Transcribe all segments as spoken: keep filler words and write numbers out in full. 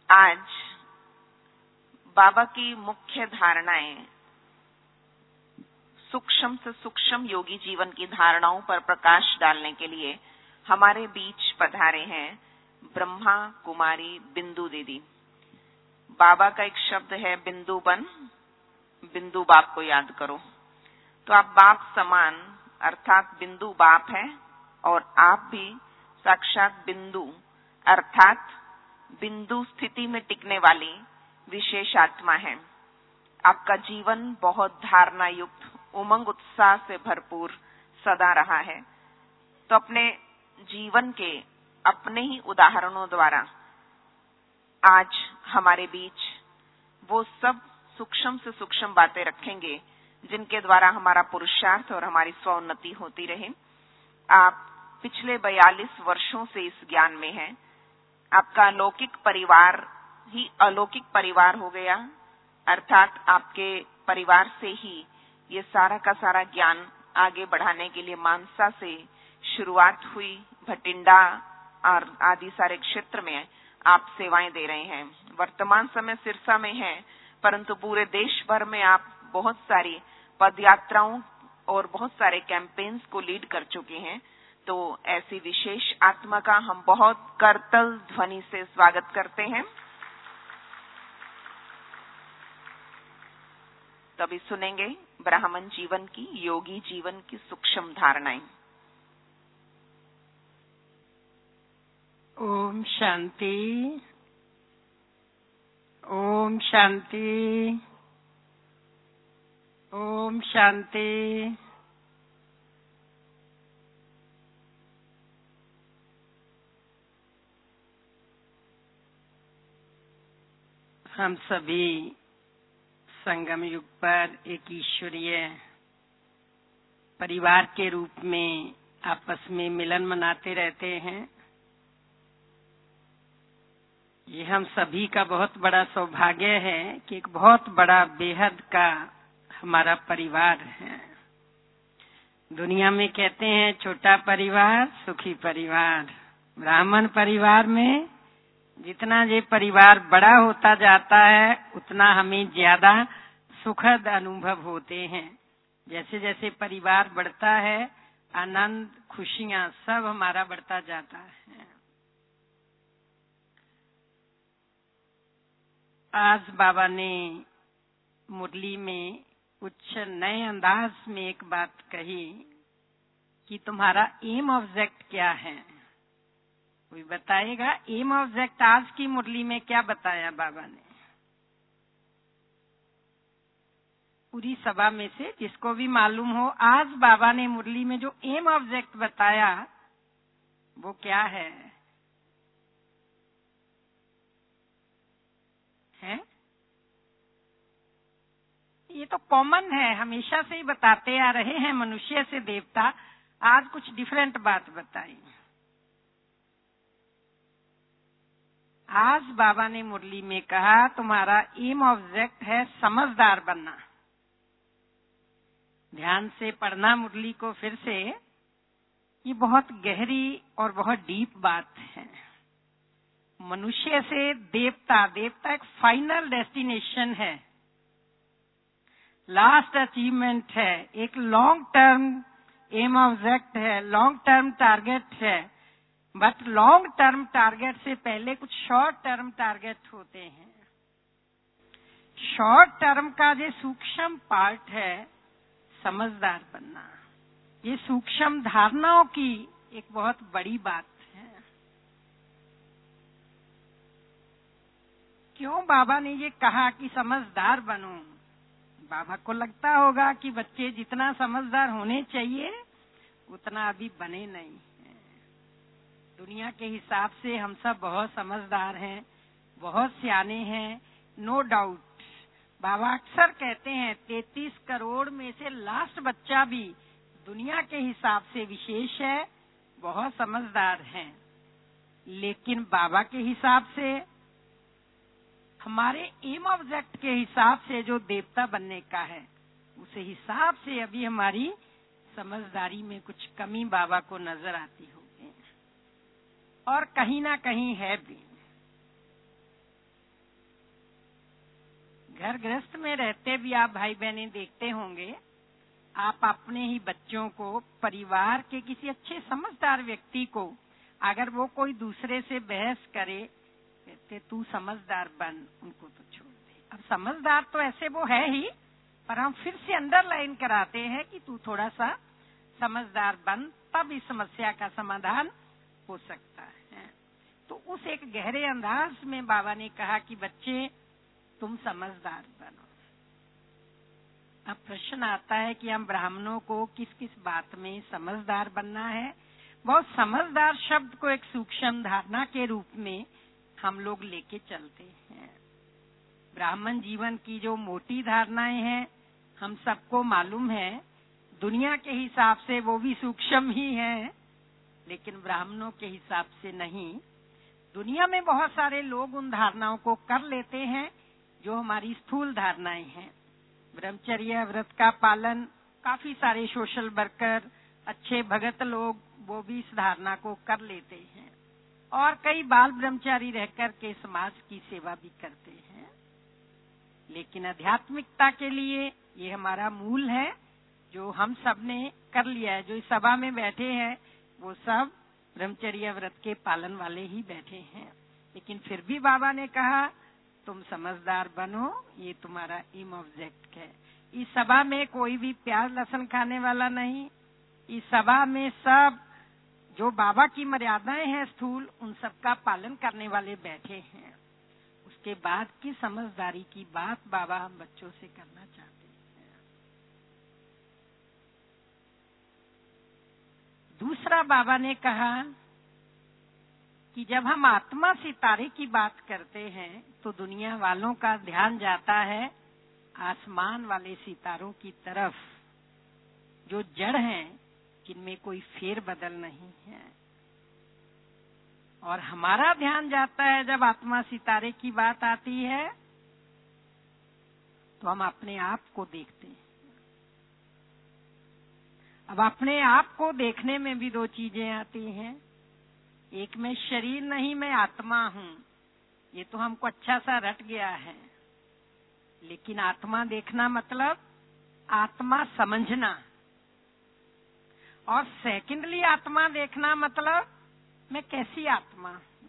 आज बाबा की मुख्य धारणाएं सूक्ष्म से सूक्ष्म योगी जीवन की धारणाओं पर प्रकाश डालने के लिए हमारे बीच पधारे हैं ब्रह्मा कुमारी बिंदु दीदी। बाबा का एक शब्द है बिंदु बन, बिंदु बाप को याद करो। तो आप बाप समान अर्थात बिंदु बाप है और आप भी साक्षात बिंदु अर्थात बिंदु स्थिति में टिकने वाली विशेष आत्मा है। आपका जीवन बहुत धारणा युक्त, उमंग उत्साह से भरपूर सदा रहा है। तो अपने जीवन के अपने ही उदाहरणों द्वारा आज हमारे बीच वो सब सूक्ष्म से सूक्ष्म बातें रखेंगे जिनके द्वारा हमारा पुरुषार्थ और हमारी स्वोन्नति होती रहे। आप पिछले बयालीस वर्षों से इस ज्ञान में हैं। आपका अलौकिक परिवार ही अलौकिक परिवार हो गया, अर्थात आपके परिवार से ही ये सारा का सारा ज्ञान आगे बढ़ाने के लिए मानसा से शुरुआत हुई। भटिंडा और आदि सारे क्षेत्र में आप सेवाएं दे रहे हैं। वर्तमान समय सिरसा में है, परंतु पूरे देश भर में आप बहुत सारी पदयात्राओं और बहुत सारे कैंपेन्स को लीड कर चुके हैं। तो ऐसी विशेष आत्मा का हम बहुत करतल ध्वनि से स्वागत करते हैं। तभी सुनेंगे ब्राह्मण जीवन की, योगी जीवन की सूक्ष्म धारणाएं। ओम शांति, ओम शांति, ओम शांति। हम सभी संगम युग पर एक ईश्वरीय परिवार के रूप में आपस में मिलन मनाते रहते हैं। ये हम सभी का बहुत बड़ा सौभाग्य है कि एक बहुत बड़ा बेहद का हमारा परिवार है। दुनिया में कहते हैं छोटा परिवार सुखी परिवार। ब्राह्मण परिवार में जितना ये परिवार बड़ा होता जाता है उतना हमें ज्यादा सुखद अनुभव होते हैं। जैसे जैसे परिवार बढ़ता है आनंद खुशियां सब हमारा बढ़ता जाता है। आज बाबा ने मुरली में कुछ नए अंदाज में एक बात कही कि तुम्हारा एम ऑब्जेक्ट क्या है। कोई बताएगा एम ऑब्जेक्ट आज की मुरली में क्या बताया बाबा ने? पूरी सभा में से जिसको भी मालूम हो आज बाबा ने मुरली में जो एम ऑब्जेक्ट बताया वो क्या है? है ये तो कॉमन है, हमेशा से ही बताते आ रहे हैं मनुष्य से देवता। आज कुछ डिफरेंट बात बताई। आज बाबा ने मुरली में कहा तुम्हारा एम ऑब्जेक्ट है समझदार बनना। ध्यान से पढ़ना मुरली को फिर से, ये बहुत गहरी और बहुत डीप बात है। मनुष्य से देवता, देवता एक फाइनल डेस्टिनेशन है, लास्ट अचीवमेंट है, एक लॉन्ग टर्म एम ऑब्जेक्ट है, लॉन्ग टर्म टारगेट है। बट लॉन्ग टर्म टारगेट से पहले कुछ शॉर्ट टर्म टारगेट होते हैं। शॉर्ट टर्म का जो सूक्ष्म पार्ट है समझदार बनना, ये सूक्ष्म धारणाओं की एक बहुत बड़ी बात है। क्यों बाबा ने ये कहा कि समझदार बनो? बाबा को लगता होगा कि बच्चे जितना समझदार होने चाहिए उतना अभी बने नहीं हैं। दुनिया के हिसाब से हम सब बहुत समझदार हैं, बहुत सियाने हैं, नो डाउट। बाबा अक्सर कहते हैं तैंतीस करोड़ में से लास्ट बच्चा भी दुनिया के हिसाब से विशेष है, बहुत समझदार हैं। लेकिन बाबा के हिसाब से, हमारे एम ऑब्जेक्ट के हिसाब से जो देवता बनने का है, उस हिसाब से अभी हमारी समझदारी में कुछ कमी बाबा को नजर आती होगी और कहीं ना कहीं है भी। घर गृहस्थ में रहते भी आप भाई बहनें देखते होंगे, आप अपने ही बच्चों को, परिवार के किसी अच्छे समझदार व्यक्ति को, अगर वो कोई दूसरे से बहस करे, कहते तू समझदार बन, उनको तो छोड़ दे। अब समझदार तो ऐसे वो है ही, पर हम फिर से अंडरलाइन कराते हैं कि तू थोड़ा सा समझदार बन, तब इस समस्या का समाधान हो सकता है। तो उस एक गहरे अंदाज में बाबा ने कहा कि बच्चे तुम समझदार बनो। अब प्रश्न आता है कि हम ब्राह्मणों को किस किस बात में समझदार बनना है। बहुत समझदार शब्द को एक सूक्ष्म धारणा के रूप में हम लोग लेके चलते हैं। ब्राह्मण जीवन की जो मोटी धारणाएं हैं, हम सबको मालूम है, दुनिया के हिसाब से वो भी सूक्ष्म ही हैं, लेकिन ब्राह्मणों के हिसाब से नहीं। दुनिया में बहुत सारे लोग उन धारणाओं को कर लेते हैं जो हमारी स्थूल धारणाएं हैं। ब्रह्मचर्य व्रत का पालन, काफी सारे सोशल वर्कर, अच्छे भगत लोग, वो भी इस धारणा को कर लेते हैं, और कई बाल ब्रह्मचारी रहकर के समाज की सेवा भी करते हैं। लेकिन आध्यात्मिकता के लिए ये हमारा मूल है, जो हम सब ने कर लिया है। जो इस सभा में बैठे हैं वो सब ब्रह्मचर्य व्रत के पालन वाले ही बैठे हैं, लेकिन फिर भी बाबा ने कहा तुम समझदार बनो, ये तुम्हारा एम ऑब्जेक्ट है। इस सभा में कोई भी प्याज लहसुन खाने वाला नहीं। इस सभा में सब जो बाबा की मर्यादाएं हैं स्थूल, उन सब का पालन करने वाले बैठे हैं। उसके बाद की समझदारी की बात बाबा हम बच्चों से करना चाहते हैं। दूसरा बाबा ने कहा कि जब हम आत्मा सितारे की बात करते हैं तो दुनिया वालों का ध्यान जाता है आसमान वाले सितारों की तरफ, जो जड़ हैं, जिनमें कोई फेर बदल नहीं है। और हमारा ध्यान जाता है जब आत्मा सितारे की बात आती है तो हम अपने आप को देखते हैं। अब अपने आप को देखने में भी दो चीजें आती हैं। एक, मैं शरीर नहीं, मैं आत्मा हूँ। ये तो हमको अच्छा सा रट गया है, लेकिन आत्मा देखना मतलब आत्मा समझना। और सेकेंडली आत्मा देखना मतलब मैं कैसी आत्मा हूँ।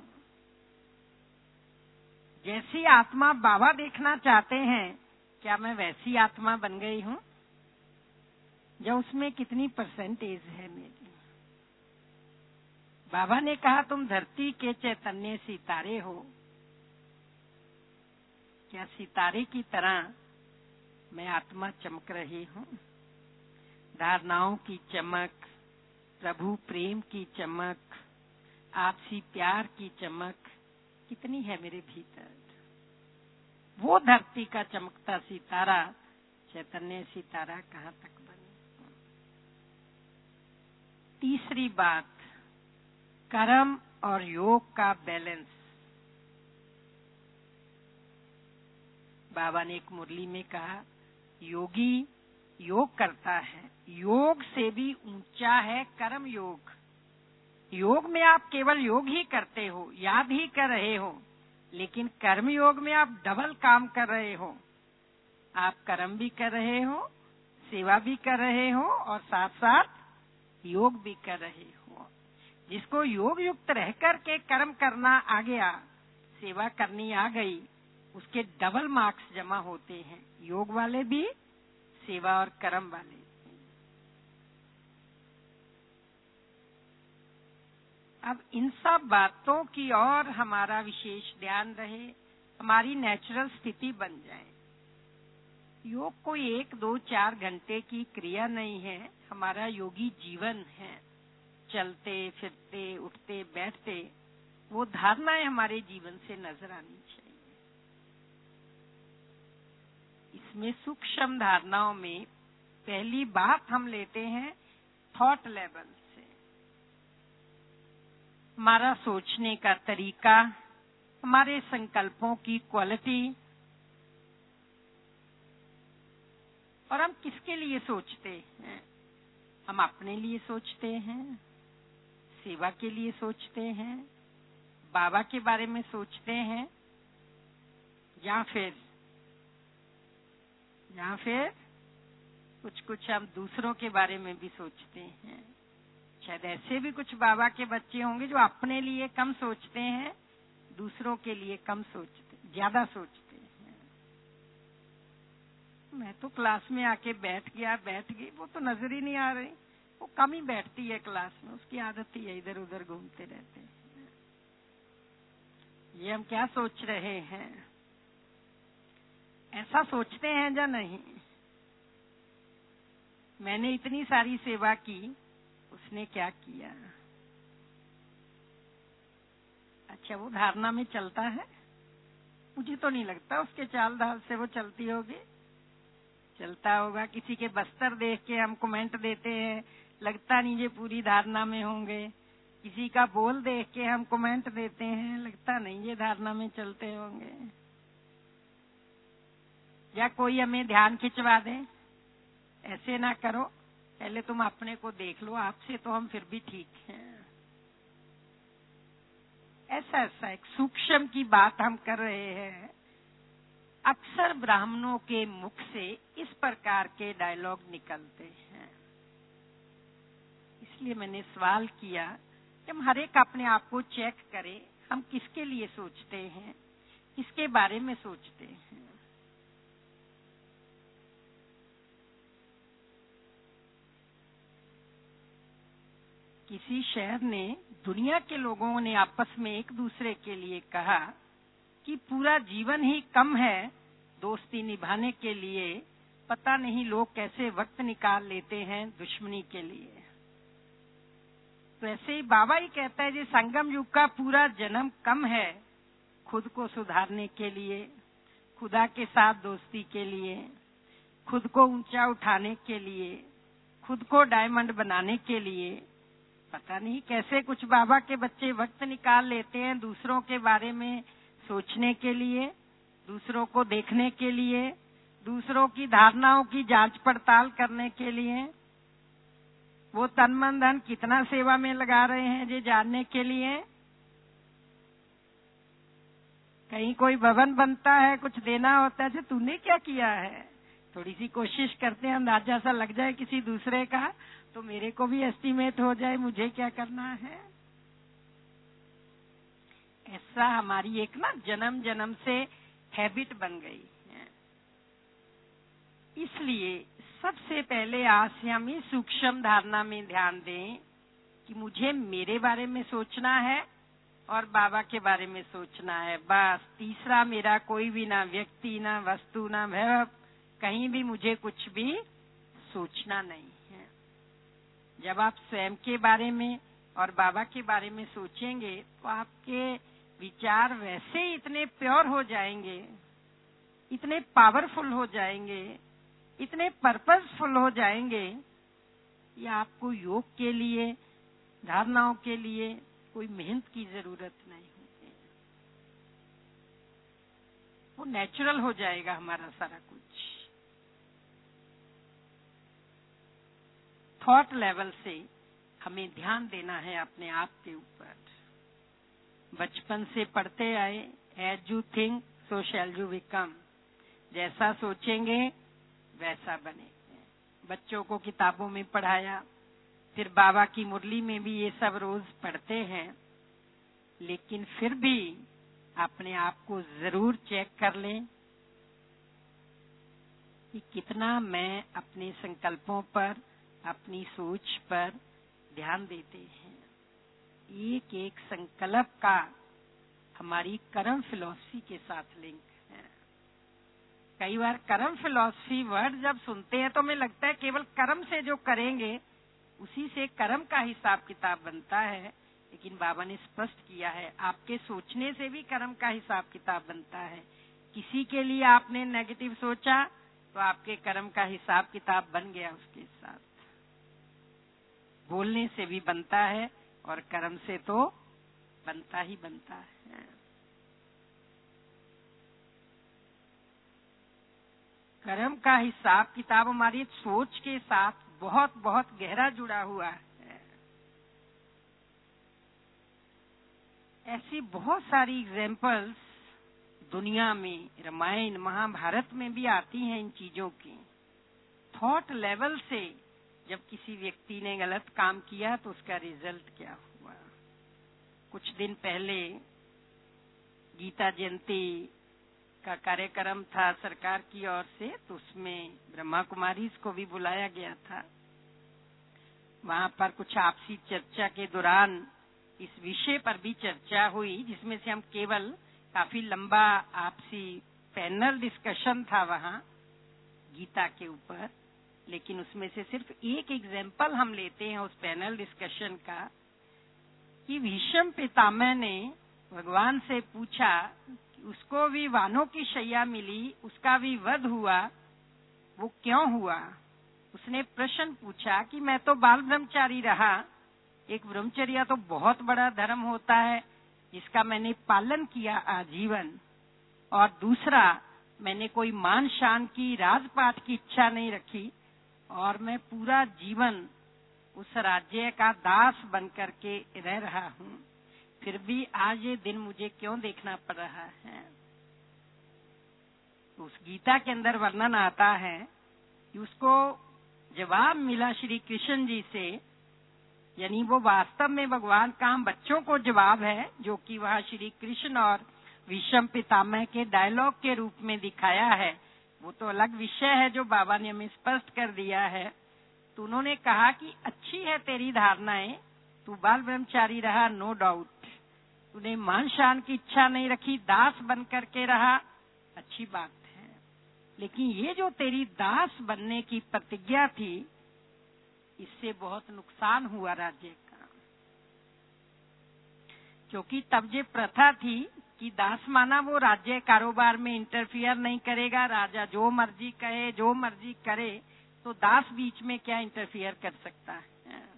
जैसी आत्मा बाबा देखना चाहते हैं, क्या मैं वैसी आत्मा बन गई हूँ? या उसमें कितनी परसेंटेज है मेरी? बाबा ने कहा तुम धरती के चैतन्य सितारे हो। क्या सितारे की तरह मैं आत्मा चमक रही हूँ? धारणाओं की चमक, प्रभु प्रेम की चमक, आपसी प्यार की चमक कितनी है मेरे भीतर? वो धरती का चमकता सितारा, चैतन्य सितारा कहाँ तक बने? तीसरी बात, कर्म और योग का बैलेंस। बाबा ने एक मुरली में कहा, योगी योग करता है, योग से भी ऊंचा है कर्म योग। योग में आप केवल योग ही करते हो, याद ही कर रहे हो, लेकिन कर्म योग में आप डबल काम कर रहे हो। आप कर्म भी कर रहे हो, सेवा भी कर रहे हो, और साथ साथ योग भी कर रहे हो। जिसको योग युक्त रह कर के कर्म करना आ गया, सेवा करनी आ गई, उसके डबल मार्क्स जमा होते हैं, योग वाले भी, सेवा और कर्म वाले। अब इन सब बातों की ओर हमारा विशेष ध्यान रहे, हमारी नेचुरल स्थिति बन जाए। योग कोई एक दो चार घंटे की क्रिया नहीं है, हमारा योगी जीवन है। चलते फिरते, उठते बैठते, वो धारणाएं हमारे जीवन से नजर आनी चाहिए। इसमें सूक्ष्म धारणाओं में पहली बात हम लेते हैं थॉट लेवल से। हमारा सोचने का तरीका, हमारे संकल्पों की क्वालिटी, और हम किसके लिए सोचते हैं? हम अपने लिए सोचते हैं, सेवा के लिए सोचते हैं, बाबा के बारे में सोचते हैं, या फिर या फिर कुछ कुछ हम दूसरों के बारे में भी सोचते हैं। शायद ऐसे भी कुछ बाबा के बच्चे होंगे जो अपने लिए कम सोचते हैं, दूसरों के लिए कम सोचते, ज्यादा सोचते हैं। मैं तो क्लास में आके बैठ गया, बैठ गई, वो तो नजर ही नहीं आ रही, वो कम ही बैठती है क्लास में, उसकी आदत ही है इधर उधर घूमते रहते हैं। ये हम क्या सोच रहे हैं? ऐसा सोचते हैं या नहीं? मैंने इतनी सारी सेवा की, उसने क्या किया? अच्छा, वो धारणा में चलता है? मुझे तो नहीं लगता उसके चाल ढाल से वो चलती होगी। चलता होगा। किसी के बस्तर देख के हम कमेंट देते हैं, लगता नहीं ये पूरी धारणा में होंगे। किसी का बोल देख के हम कमेंट देते हैं, लगता नहीं ये धारणा में चलते होंगे। या कोई हमें ध्यान खिंचवा दे, ऐसे ना करो, पहले तुम अपने को देख लो, आपसे तो हम फिर भी ठीक हैं। ऐसा ऐसा एक सूक्ष्म की बात हम कर रहे हैं। अक्सर ब्राह्मणों के मुख से इस प्रकार के डायलॉग निकलते हैं। इसलिए मैंने सवाल किया कि हम हर एक अपने आप को चेक करें, हम किसके लिए सोचते हैं, किसके बारे में सोचते हैं। किसी शहर ने, दुनिया के लोगों ने आपस में एक दूसरे के लिए कहा कि पूरा जीवन ही कम है दोस्ती निभाने के लिए, पता नहीं लोग कैसे वक्त निकाल लेते हैं दुश्मनी के लिए। तो ऐसे ही बाबा ही कहता है, ये संगम युग का पूरा जन्म कम है खुद को सुधारने के लिए, खुदा के साथ दोस्ती के लिए, खुद को ऊंचा उठाने के लिए, खुद को डायमंड बनाने के लिए। पता नहीं कैसे कुछ बाबा के बच्चे वक्त निकाल लेते हैं दूसरों के बारे में सोचने के लिए, दूसरों को देखने के लिए, दूसरों की धारणाओं की जांच पड़ताल करने के लिए। वो तन मन धन कितना सेवा में लगा रहे हैं ये जानने के लिए। कहीं कोई भवन बनता है, कुछ देना होता है, तूने क्या किया है, थोड़ी सी कोशिश करते हैं अंदाजा सा लग जाए किसी दूसरे का, तो मेरे को भी एस्टीमेट हो जाए मुझे क्या करना है। ऐसा हमारी एक ना जन्म जन्म से हैबिट बन गई है। इसलिए सबसे पहले आज से हम इस सूक्ष्म धारणा में ध्यान दें कि मुझे मेरे बारे में सोचना है और बाबा के बारे में सोचना है, बस। तीसरा मेरा कोई भी ना व्यक्ति, ना वस्तु, ना वैभव, कहीं भी मुझे कुछ भी सोचना नहीं है। जब आप स्वयं के बारे में और बाबा के बारे में सोचेंगे तो आपके विचार वैसे ही इतने प्योर हो जाएंगे, इतने पावरफुल हो जाएंगे, इतने पर्पसफुल हो जाएंगे, ये आपको योग के लिए, धारणाओं के लिए कोई मेहनत की जरूरत नहीं होगी। वो नेचुरल हो जाएगा हमारा सारा कुछ। थॉट लेवल से हमें ध्यान देना है अपने आप के ऊपर। बचपन से पढ़ते आए, as you think so shall you become. जैसा सोचेंगे वैसा बनेंगे। बच्चों को किताबों में पढ़ाया, फिर बाबा की मुरली में भी ये सब रोज पढ़ते हैं, लेकिन फिर भी अपने आप को जरूर चेक कर लें कि कितना मैं अपने संकल्पों पर, अपनी सोच पर ध्यान देते हैं। एक एक संकल्प का हमारी कर्म फिलॉसफी के साथ लिंक है। कई बार कर्म फिलॉसफी वर्ड जब सुनते हैं तो हमें लगता है केवल कर्म से जो करेंगे उसी से कर्म का हिसाब किताब बनता है, लेकिन बाबा ने स्पष्ट किया है आपके सोचने से भी कर्म का हिसाब किताब बनता है। किसी के लिए आपने नेगेटिव सोचा तो आपके कर्म का हिसाब किताब बन गया उसके साथ। बोलने से भी बनता है और कर्म से तो बनता ही बनता है। कर्म का हिसाब किताब हमारी सोच के साथ बहुत बहुत गहरा जुड़ा हुआ है। ऐसी बहुत सारी एग्जाम्पल्स दुनिया में, रामायण महाभारत में भी आती हैं इन चीजों की। थॉट लेवल से जब किसी व्यक्ति ने गलत काम किया तो उसका रिजल्ट क्या हुआ। कुछ दिन पहले गीता जयंती का कार्यक्रम था सरकार की ओर से, तो उसमें ब्रह्मा कुमारी को भी बुलाया गया था। वहां पर कुछ आपसी चर्चा के दौरान इस विषय पर भी चर्चा हुई, जिसमें से हम केवल काफी लंबा आपसी पैनल डिस्कशन था वहां गीता के ऊपर, लेकिन उसमें से सिर्फ एक एग्जाम्पल हम लेते हैं उस पैनल डिस्कशन का कि भीष्म पितामह ने भगवान से पूछा कि उसको भी वानों की शैया मिली, उसका भी वध हुआ, वो क्यों हुआ। उसने प्रश्न पूछा कि मैं तो बाल ब्रह्मचारी रहा, एक ब्रह्मचर्या तो बहुत बड़ा धर्म होता है जिसका मैंने पालन किया आजीवन, और दूसरा मैंने कोई मान शान की राजपाट की इच्छा नहीं रखी, और मैं पूरा जीवन उस राज्य का दास बन करके रह रहा हूँ, फिर भी आज ये दिन मुझे क्यों देखना पड़ रहा है। तो उस गीता के अंदर वर्णन आता है कि उसको जवाब मिला श्री कृष्ण जी से, यानी वो वास्तव में भगवान का हम बच्चों को जवाब है, जो कि वह श्री कृष्ण और भीष्म पितामह के डायलॉग के रूप में दिखाया है। वो तो अलग विषय है जो बाबा ने हमें स्पष्ट कर दिया है। तो उन्होंने कहा कि अच्छी है तेरी धारणाएं, तू बाल ब्रह्मचारी रहा, नो डाउट, तूने मान शान की इच्छा नहीं रखी, दास बन करके रहा, अच्छी बात है, लेकिन ये जो तेरी दास बनने की प्रतिज्ञा थी, इससे बहुत नुकसान हुआ राज्य का। क्योंकि तब ये प्रथा थी कि दास माना वो राज्य कारोबार में इंटरफियर नहीं करेगा, राजा जो मर्जी कहे जो मर्जी करे, तो दास बीच में क्या इंटरफियर कर सकता है।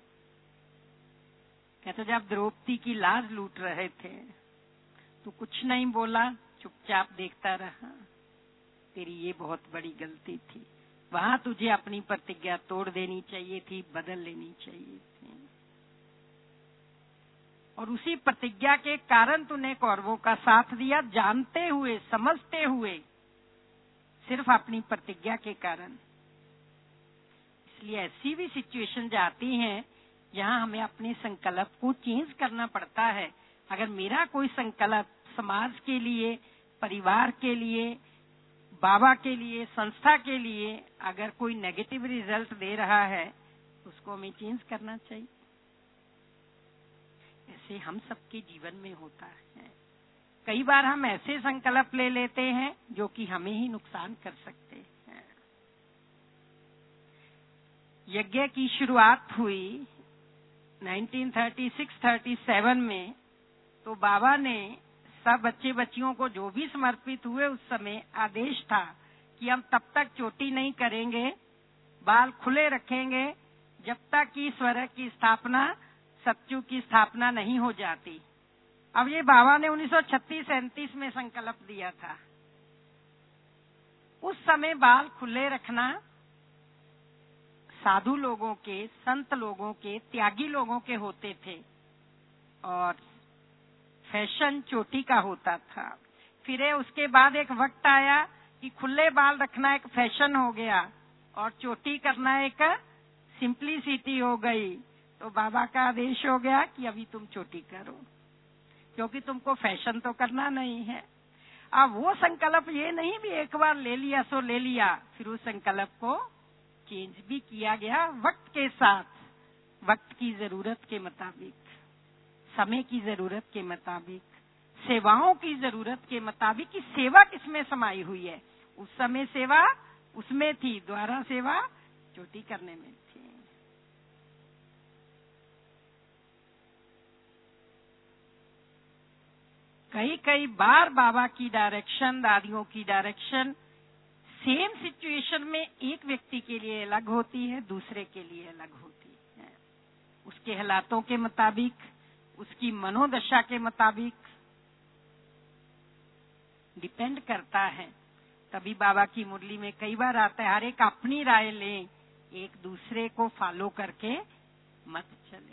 कहते जब द्रौपदी की लाज लूट रहे थे तो कुछ नहीं बोला, चुपचाप देखता रहा, तेरी ये बहुत बड़ी गलती थी, वहां तुझे अपनी प्रतिज्ञा तोड़ देनी चाहिए थी, बदल लेनी चाहिए थी, और उसी प्रतिज्ञा के कारण तूने कौरवों का साथ दिया, जानते हुए समझते हुए, सिर्फ अपनी प्रतिज्ञा के कारण। इसलिए ऐसी भी सिचुएशन आती हैं जहां हमें अपने संकल्प को चेंज करना पड़ता है। अगर मेरा कोई संकल्प समाज के लिए, परिवार के लिए, बाबा के लिए, संस्था के लिए अगर कोई नेगेटिव रिजल्ट दे रहा है, उसको हमें चेंज करना चाहिए। ऐसे हम सबके जीवन में होता है। कई बार हम ऐसे संकल्प ले लेते हैं जो कि हमें ही नुकसान कर सकते हैं। यज्ञ की शुरुआत हुई nineteen thirty six thirty seven में, तो बाबा ने सब बच्चे बच्चियों को जो भी समर्पित हुए उस समय आदेश था कि हम तब तक चोटी नहीं करेंगे, बाल खुले रखेंगे जब तक कि स्वर्ग की स्थापना, सत्यु की स्थापना नहीं हो जाती। अब ये बाबा ने उन्नीस सौ छत्तीस सैंतीस में संकल्प दिया था। उस समय बाल खुले रखना साधु लोगों के, संत लोगों के, त्यागी लोगों के होते थे, और फैशन चोटी का होता था। फिर उसके बाद एक वक्त आया कि खुले बाल रखना एक फैशन हो गया और चोटी करना एक सिंपलिसिटी हो गई। तो बाबा का आदेश हो गया कि अभी तुम चोटी करो, क्योंकि तुमको फैशन तो करना नहीं है। अब वो संकल्प ये नहीं भी एक बार ले लिया सो ले लिया, फिर उस संकल्प को चेंज भी किया गया वक्त के साथ, वक्त की जरूरत के मुताबिक, समय की जरूरत के मुताबिक, सेवाओं की जरूरत के मुताबिक कि सेवा किसमें समाई हुई है। उस समय सेवा उसमें थी, द्वारा सेवा चोटी करने में थी। कई कई बार बाबा की डायरेक्शन, दादियों की डायरेक्शन सेम सिचुएशन में एक व्यक्ति के लिए अलग होती है, दूसरे के लिए अलग होती है। उसके हालातों के मुताबिक, उसकी मनोदशा के मुताबिक डिपेंड करता है। तभी बाबा की मुरली में कई बार आता है, हर एक अपनी राय लें, एक दूसरे को फॉलो करके मत चले।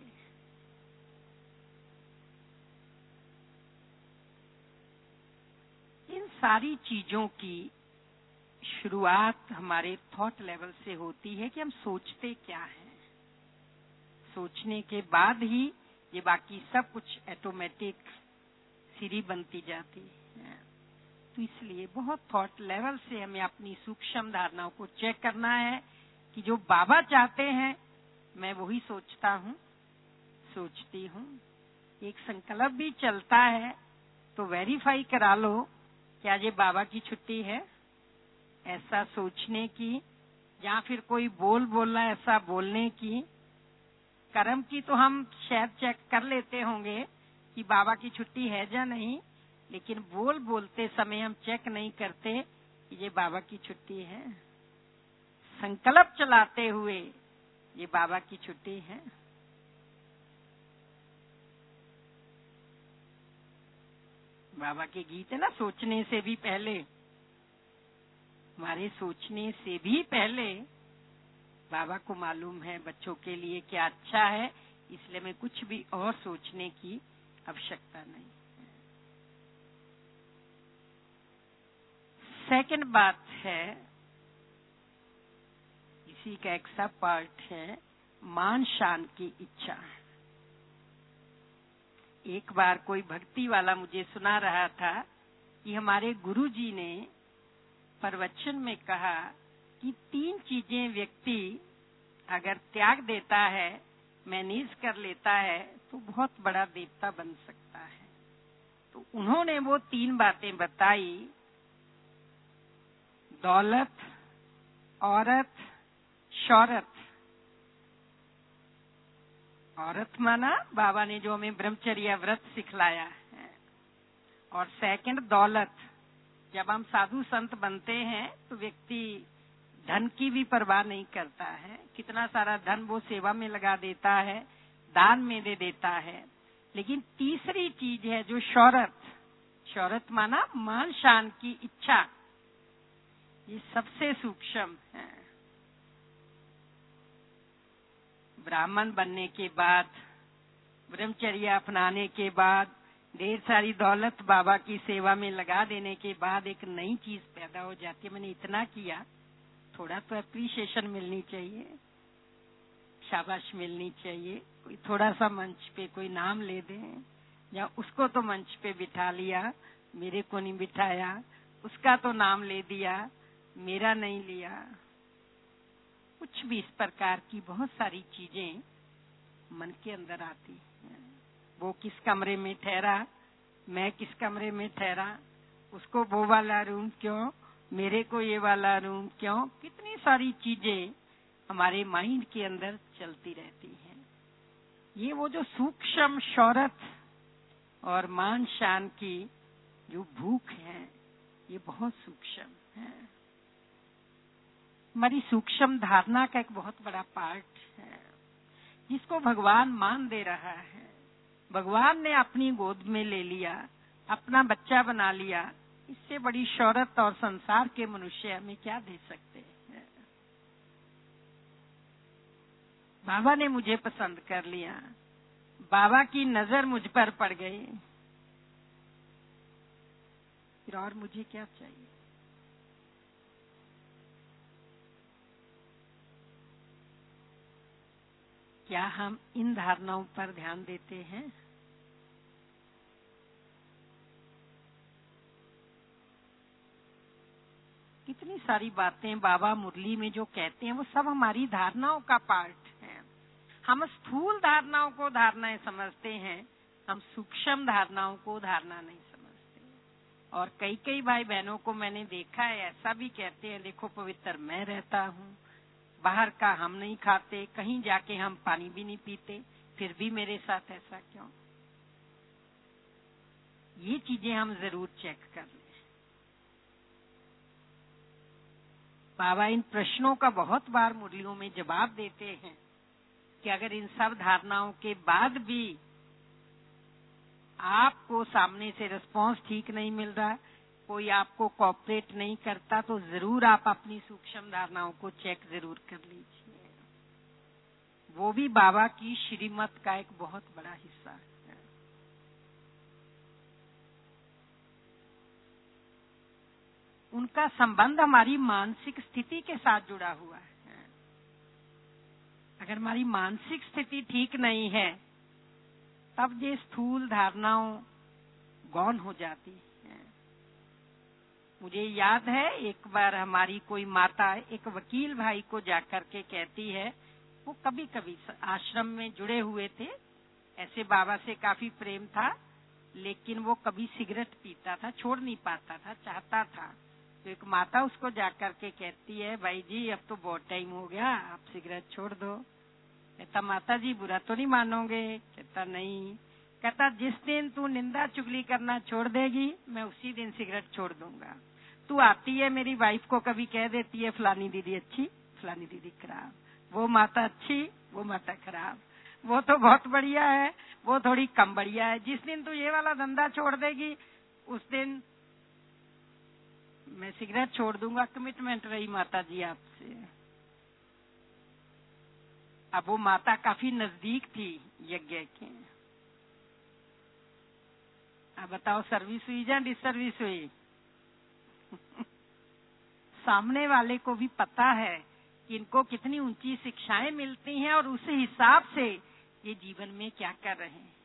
इन सारी चीजों की शुरुआत हमारे थॉट लेवल से होती है कि हम सोचते क्या हैं। सोचने के बाद ही ये बाकी सब कुछ ऑटोमेटिक सीढ़ी बनती जाती है। तो इसलिए बहुत थॉट लेवल से हमें अपनी सूक्ष्म धारणाओं को चेक करना है कि जो बाबा चाहते हैं मैं वही सोचता हूँ, सोचती हूँ। एक संकल्प भी चलता है तो वेरीफाई करा लो क्या ये बाबा की छुट्टी है, ऐसा सोचने की, या फिर कोई बोल बोल रहा है ऐसा बोलने की। कर्म की तो हम शायद चेक कर लेते होंगे कि बाबा की छुट्टी है या नहीं, लेकिन बोल बोलते समय हम चेक नहीं करते कि ये बाबा की छुट्टी है। संकल्प चलाते हुए ये बाबा की छुट्टी है। बाबा के गीत है ना, सोचने से भी पहले, हमारे सोचने से भी पहले बाबा को मालूम है बच्चों के लिए क्या अच्छा है, इसलिए मैं कुछ भी और सोचने की आवश्यकता नहीं। सेकंड बात है, इसी का एक सब पार्ट है, मान शान की इच्छा। एक बार कोई भक्ति वाला मुझे सुना रहा था कि हमारे गुरुजी ने प्रवचन में कहा कि तीन चीजें व्यक्ति अगर त्याग देता है, मैनेज कर लेता है, तो बहुत बड़ा देवता बन सकता है। तो उन्होंने वो तीन बातें बताई, दौलत, औरत, शौहरत। औरत माना बाबा ने जो हमें ब्रह्मचर्य व्रत सिखलाया है, और सेकंड दौलत। जब हम साधु संत बनते हैं तो व्यक्ति धन की भी परवाह नहीं करता है, कितना सारा धन वो सेवा में लगा देता है, दान में दे देता है। लेकिन तीसरी चीज है जो शौहरत। शौहरत माना मान शान की इच्छा, ये सबसे सूक्ष्म है। ब्राह्मण बनने के बाद, ब्रह्मचर्य अपनाने के बाद, ढेर सारी दौलत बाबा की सेवा में लगा देने के बाद एक नई चीज पैदा हो जाती है, मैंने इतना किया, थोड़ा तो एप्रिसिएशन मिलनी चाहिए, शाबाश मिलनी चाहिए। कोई थोड़ा सा मंच पे कोई नाम ले दे, या उसको तो मंच पे बिठा लिया, मेरे को नहीं बिठाया, उसका तो नाम ले दिया, मेरा नहीं लिया। कुछ भी इस प्रकार की बहुत सारी चीजें मन के अंदर आती हैं। वो किस कमरे में ठहरा, मैं किस कमरे में ठहरा, उसको वो वाला रूम क्यों, मेरे को ये वाला रूम क्यों। कितनी सारी चीजें हमारे माइंड के अंदर चलती रहती हैं। ये वो जो सूक्ष्म शौहरत और मान शान की जो भूख है, ये बहुत सूक्ष्म है। हमारी सूक्ष्म धारणा का एक बहुत बड़ा पार्ट है जिसको भगवान मान दे रहा है। भगवान ने अपनी गोद में ले लिया, अपना बच्चा बना लिया। इससे बड़ी शौहरत और संसार के मनुष्य हमें क्या दे सकते हैं। बाबा ने मुझे पसंद कर लिया, बाबा की नजर मुझ पर पड़ गई, फिर और मुझे क्या चाहिए। क्या हम इन धारणाओं पर ध्यान देते हैं? कितनी सारी बातें बाबा मुरली में जो कहते हैं वो सब हमारी धारणाओं का पार्ट है। हम स्थूल धारणाओं को धारणाएं समझते हैं, हम सूक्ष्म धारणाओं को धारणा नहीं समझते। और कई कई भाई बहनों को मैंने देखा है ऐसा भी कहते हैं, देखो पवित्र मैं रहता हूँ, बाहर का हम नहीं खाते, कहीं जाके हम पानी भी नहीं पीते, फिर भी मेरे साथ ऐसा क्यों। ये चीजें हम जरूर चेक कर लें। बाबा इन प्रश्नों का बहुत बार मुरलियों में जवाब देते हैं कि अगर इन सब धारणाओं के बाद भी आपको सामने से रिस्पांस ठीक नहीं मिल रहा, कोई आपको कोऑपरेट नहीं करता, तो जरूर आप अपनी सूक्ष्म धारणाओं को चेक जरूर कर लीजिए। वो भी बाबा की श्रीमत का एक बहुत बड़ा हिस्सा है। उनका संबंध हमारी मानसिक स्थिति के साथ जुड़ा हुआ है। अगर हमारी मानसिक स्थिति ठीक नहीं है तब ये स्थूल धारणाओं गौण हो जाती है। मुझे याद है एक बार हमारी कोई माता एक वकील भाई को जाकर के कहती है, वो कभी कभी आश्रम में जुड़े हुए थे, ऐसे बाबा से काफी प्रेम था, लेकिन वो कभी सिगरेट पीता था, छोड़ नहीं पाता था, चाहता था। तो एक माता उसको जाकर के कहती है, भाई जी अब तो बहुत टाइम हो गया, आप सिगरेट छोड़ दो। कहता माता जी बुरा तो नहीं मानोगे? कहता नहीं। कहता जिस दिन तू निंदा चुगली करना छोड़ देगी मैं उसी दिन सिगरेट छोड़ दूंगा। तू आती है मेरी वाइफ को कभी कह देती है फलानी दीदी अच्छी, फलानी दीदी खराब, वो माता अच्छी, वो माता खराब, वो तो बहुत बढ़िया है, वो थोड़ी कम बढ़िया है। जिस दिन तू ये वाला धंधा छोड़ देगी उस दिन मैं सिगरेट छोड़ दूंगा। कमिटमेंट रही माता जी आपसे। अब वो माता काफी नजदीक थी यज्ञ के। अब बताओ सर्विस हुई या डिसर्विस हुई? सामने वाले को भी पता है कि इनको कितनी ऊंची शिक्षाएं मिलती हैं और उस हिसाब से ये जीवन में क्या कर रहे हैं।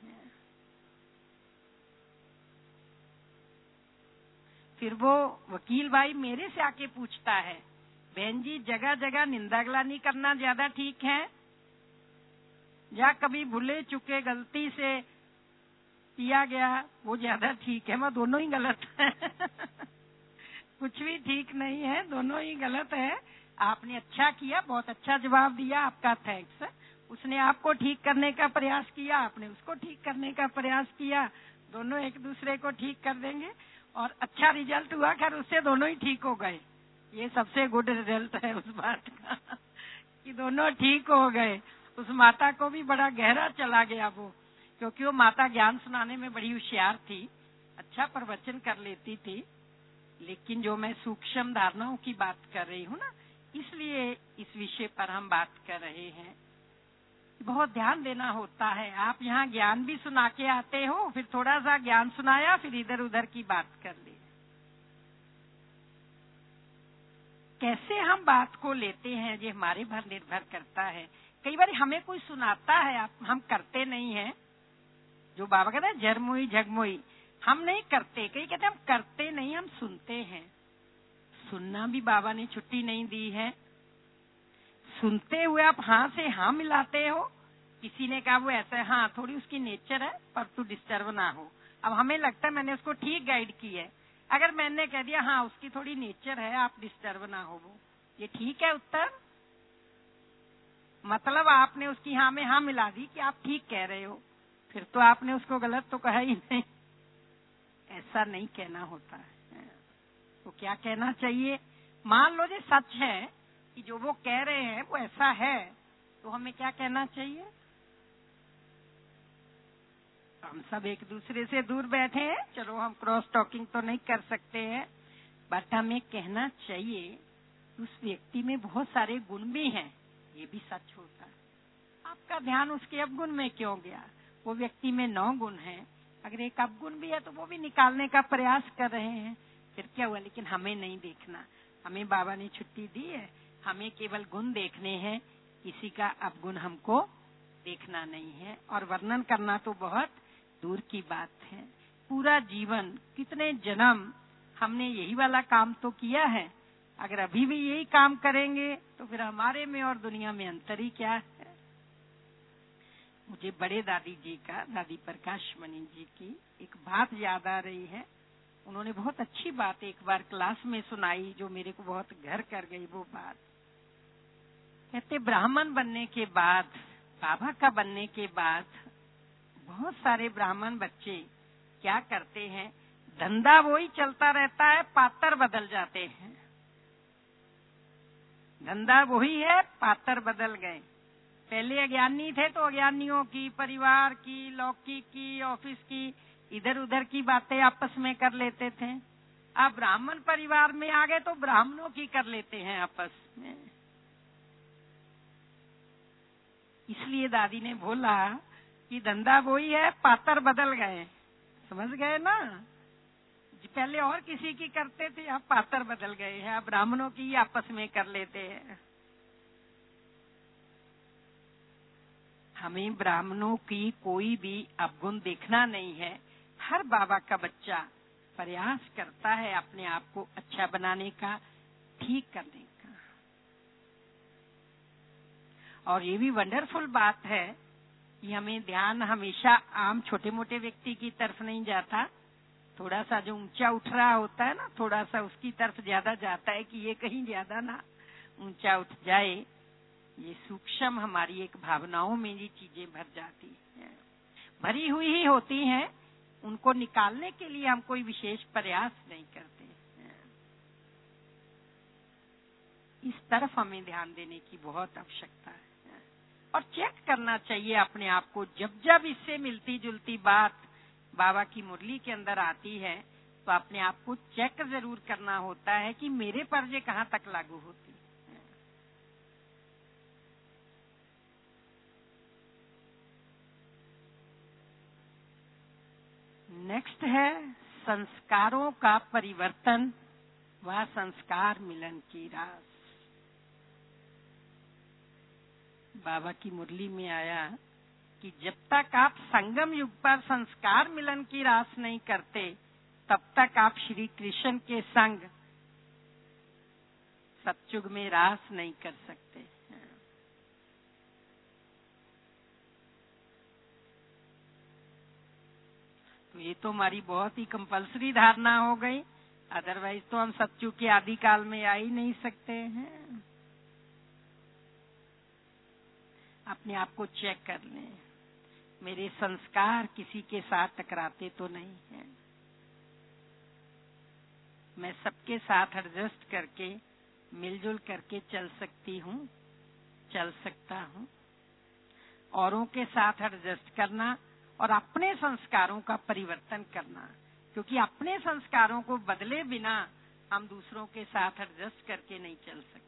फिर वो वकील भाई मेरे से आके पूछता है, बहन जी जगह जगह निंदा गलानी करना ज्यादा ठीक है या कभी भूले चुके गलती से किया गया वो ज्यादा ठीक है? मैं दोनों ही गलत है। कुछ भी ठीक नहीं है, दोनों ही गलत है। आपने अच्छा किया, बहुत अच्छा जवाब दिया, आपका थैंक्स। उसने आपको ठीक करने का प्रयास किया, आपने उसको ठीक करने का प्रयास किया, दोनों एक दूसरे को ठीक कर देंगे और अच्छा रिजल्ट हुआ। खैर उससे दोनों ही ठीक हो गए। ये सबसे गुड रिजल्ट है उस बात का कि दोनों ठीक हो गए। उस माता को भी बड़ा गहरा चला गया वो, क्योंकि वो माता ज्ञान सुनाने में बड़ी होशियार थी, अच्छा प्रवचन कर लेती थी। लेकिन जो मैं सूक्ष्म धारणाओं की बात कर रही हूँ ना, इसलिए इस विषय पर हम बात कर रहे हैं। बहुत ध्यान देना होता है। आप यहाँ ज्ञान भी सुना के आते हो, फिर थोड़ा सा ज्ञान सुनाया, फिर इधर उधर की बात कर ली। कैसे हम बात को लेते हैं ये हमारे पर निर्भर करता है। कई बार हमें कोई सुनाता है, आप हम करते नहीं हैं। जो बाबा कहते हैं जरमुई झगमुई, हम नहीं करते। कई कहते हैं हम करते नहीं, हम सुनते हैं। सुनना भी बाबा ने छुट्टी नहीं दी है। सुनते हुए आप हाँ से हाँ मिलाते हो। किसी ने कहा वो ऐसा है, हाँ थोड़ी उसकी नेचर है पर तू डिस्टर्ब ना हो। अब हमें लगता है मैंने उसको ठीक गाइड की है। अगर मैंने कह दिया हाँ उसकी थोड़ी नेचर है, आप डिस्टर्ब ना हो, वो ये ठीक है उत्तर? मतलब आपने उसकी हाँ में हाँ मिला दी कि आप ठीक कह रहे हो, फिर तो आपने उसको गलत तो कहा ही नहीं। ऐसा नहीं कहना होता है। तो क्या कहना चाहिए? मान लो ये सच है कि जो वो कह रहे हैं वो ऐसा है, तो हमें क्या कहना चाहिए? हम सब एक दूसरे से दूर बैठे हैं, चलो हम क्रॉस टॉकिंग तो नहीं कर सकते हैं, बट हमें कहना चाहिए उस व्यक्ति में बहुत सारे गुण भी हैं, ये भी सच होता है। आपका ध्यान उसके अवगुण में क्यों गया? वो व्यक्ति में नौ गुण हैं, अगर एक अवगुण भी है तो वो भी निकालने का प्रयास कर रहे हैं, फिर क्या हुआ? लेकिन हमें नहीं देखना। हमें बाबा ने छुट्टी दी है, हमें केवल गुण देखने हैं, किसी का अवगुण हमको देखना नहीं है। और वर्णन करना तो बहुत दूर की बात है। पूरा जीवन, कितने जन्म हमने यही वाला काम तो किया है। अगर अभी भी यही काम करेंगे तो फिर हमारे में और दुनिया में अंतर ही क्या है? मुझे बड़े दादी जी का, दादी प्रकाश मणि जी की एक बात याद आ रही है। उन्होंने बहुत अच्छी बात एक बार क्लास में सुनाई जो मेरे को बहुत घर कर गई। वो बात कहते, ब्राह्मण बनने के बाद, बाबा का बनने के बाद बहुत सारे ब्राह्मण बच्चे क्या करते हैं, धंधा वही चलता रहता है, पात्र बदल जाते हैं। धंधा वही है, पात्र बदल गए। पहले अज्ञानी थे तो अज्ञानियों की, परिवार की, लौकिक की, ऑफिस की, इधर उधर की बातें आपस में कर लेते थे। अब ब्राह्मण परिवार में आ गए तो ब्राह्मणों की कर लेते हैं आपस में। इसलिए दादी ने बोला कि धंधा वही है, पात्र बदल गए। समझ गए ना? पहले और किसी की करते थे, अब पात्र बदल गए हैं, अब ब्राह्मणों की ही आपस में कर लेते हैं। हमें ब्राह्मणों की कोई भी अवगुण देखना नहीं है। हर बाबा का बच्चा प्रयास करता है अपने आप को अच्छा बनाने का, ठीक करने का। और ये भी वंडरफुल बात है कि हमें ध्यान हमेशा आम छोटे मोटे व्यक्ति की तरफ नहीं जाता, थोड़ा सा जो ऊंचा उठ रहा होता है ना, थोड़ा सा उसकी तरफ ज्यादा जाता है कि ये कहीं ज्यादा ना ऊंचा उठ जाए। ये सूक्ष्म हमारी एक भावनाओं में ये चीजें भर जाती हैं, भरी हुई ही होती हैं। उनको निकालने के लिए हम कोई विशेष प्रयास नहीं करते हैं। इस तरफ हमें ध्यान देने की बहुत आवश्यकता है और चेक करना चाहिए अपने आप को। जब जब इससे मिलती जुलती बात बाबा की मुरली के अंदर आती है तो अपने आप को चेक जरूर करना होता है कि मेरे पर ये कहाँ तक लागू होती है। नेक्स्ट है संस्कारों का परिवर्तन व संस्कार मिलन की रास। बाबा की मुरली में आया कि जब तक आप संगम युग पर संस्कार मिलन की रास नहीं करते, तब तक आप श्री कृष्ण के संग सतयुग में रास नहीं कर सकते। तो ये तो हमारी बहुत ही कंपल्सरी धारणा हो गई, अदरवाइज तो हम सतयुग के आदि काल में आ ही नहीं सकते हैं। अपने आप को चेक कर लें, मेरे संस्कार किसी के साथ टकराते तो नहीं हैं, मैं सबके साथ एडजस्ट करके मिलजुल करके चल सकती हूँ, चल सकता हूँ। औरों के साथ एडजस्ट करना और अपने संस्कारों का परिवर्तन करना, क्योंकि अपने संस्कारों को बदले बिना हम दूसरों के साथ एडजस्ट करके नहीं चल सकते।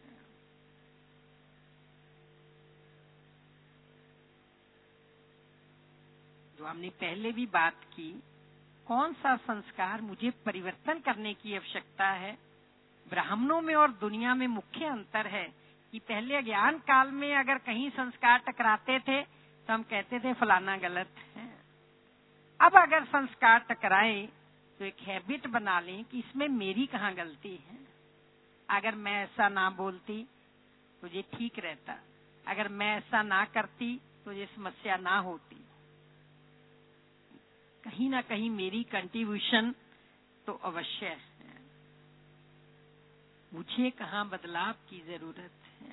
जो हमने पहले भी बात की, कौन सा संस्कार मुझे परिवर्तन करने की आवश्यकता है। ब्राह्मणों में और दुनिया में मुख्य अंतर है कि पहले अज्ञान काल में अगर कहीं संस्कार टकराते थे तो हम कहते थे फलाना गलत है। अब अगर संस्कार टकराए तो एक हैबिट बना लें कि इसमें मेरी कहाँ गलती है। अगर मैं ऐसा ना बोलती तो ये ठीक रहता, अगर मैं ऐसा ना करती तो ये समस्या ना होती। कहीं ना कहीं मेरी कंट्रीब्यूशन तो अवश्य है, मुझे कहाँ बदलाव की जरूरत है।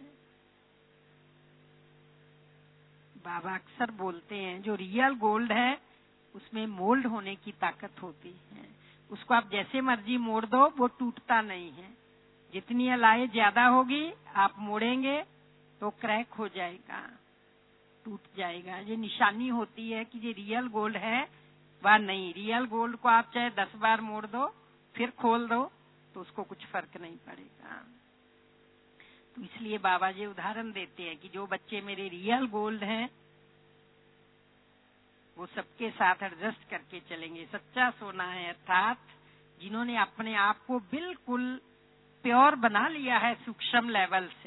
बाबा अक्सर बोलते हैं जो रियल गोल्ड है उसमें मोल्ड होने की ताकत होती है। उसको आप जैसे मर्जी मोड़ दो, वो टूटता नहीं है। जितनी अलाई ज्यादा होगी आप मोड़ेंगे तो क्रैक हो जाएगा, टूट जाएगा। ये निशानी होती है कि ये रियल गोल्ड है वह नहीं। रियल गोल्ड को आप चाहे दस बार मोड़ दो फिर खोल दो तो उसको कुछ फर्क नहीं पड़ेगा। तो इसलिए बाबा जी उदाहरण देते हैं कि जो बच्चे मेरे रियल गोल्ड हैं वो सबके साथ एडजस्ट करके चलेंगे। सच्चा सोना है अर्थात जिन्होंने अपने आप को बिल्कुल प्योर बना लिया है सूक्ष्म लेवल से।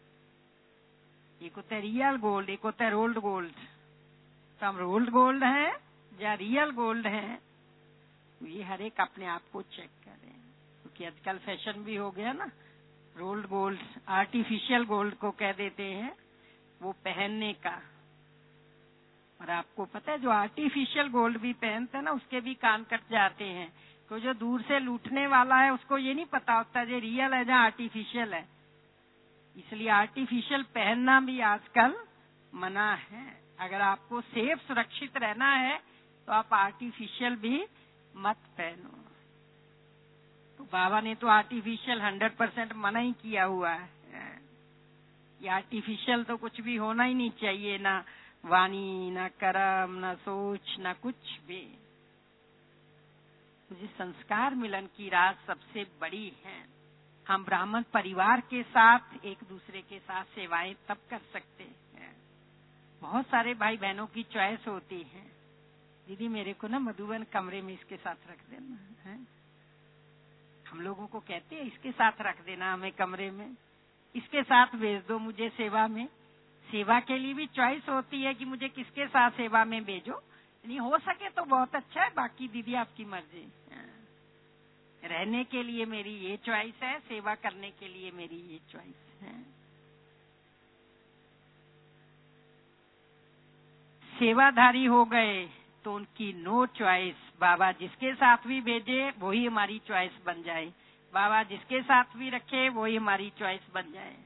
एक होता है रियल गोल्ड, एक होता है रोल्ड गोल्ड। तो हम रोल्ड गोल्ड हैं या रियल गोल्ड हैं, तो ये हर एक अपने आप को चेक करें। क्योंकि आजकल फैशन भी हो गया ना, रोल्ड गोल्ड आर्टिफिशियल गोल्ड को कह देते हैं वो पहनने का। और आपको पता है जो आर्टिफिशियल गोल्ड भी पहनते हैं ना उसके भी कान कट जाते हैं। तो जो दूर से लूटने वाला है उसको ये नहीं पता होता ये रियल है या आर्टिफिशियल है। इसलिए आर्टिफिशियल पहनना भी आजकल मना है। अगर आपको सेफ सुरक्षित रहना है तो आप आर्टिफिशियल भी मत पहनो। तो बाबा ने तो आर्टिफिशियल हंड्रेड परसेंट मना ही किया हुआ है। ये आर्टिफिशियल तो कुछ भी होना ही नहीं चाहिए, ना वाणी, ना कर्म, ना सोच, ना कुछ भी। मुझे संस्कार मिलन की रात सबसे बड़ी है। हम ब्राह्मण परिवार के साथ एक दूसरे के साथ सेवाएं तब कर सकते हैं। बहुत सारे भाई बहनों की चॉइस होती है, दीदी मेरे को ना मधुबन कमरे में इसके साथ रख देना है, लोगों को कहते हैं इसके साथ रख देना हमें कमरे में, इसके साथ भेज दो मुझे सेवा में। सेवा के लिए भी चॉइस होती है कि मुझे किसके साथ सेवा में भेजो। नहीं हो सके तो बहुत अच्छा है, बाकी दीदी आपकी मर्जी। रहने के लिए मेरी ये चॉइस है, सेवा करने के लिए मेरी ये चॉइस है। सेवाधारी हो गए तो उनकी नो चॉइस, बाबा जिसके साथ भी भेजे वही हमारी चॉइस बन जाए, बाबा जिसके साथ भी रखे वही हमारी चॉइस बन जाए।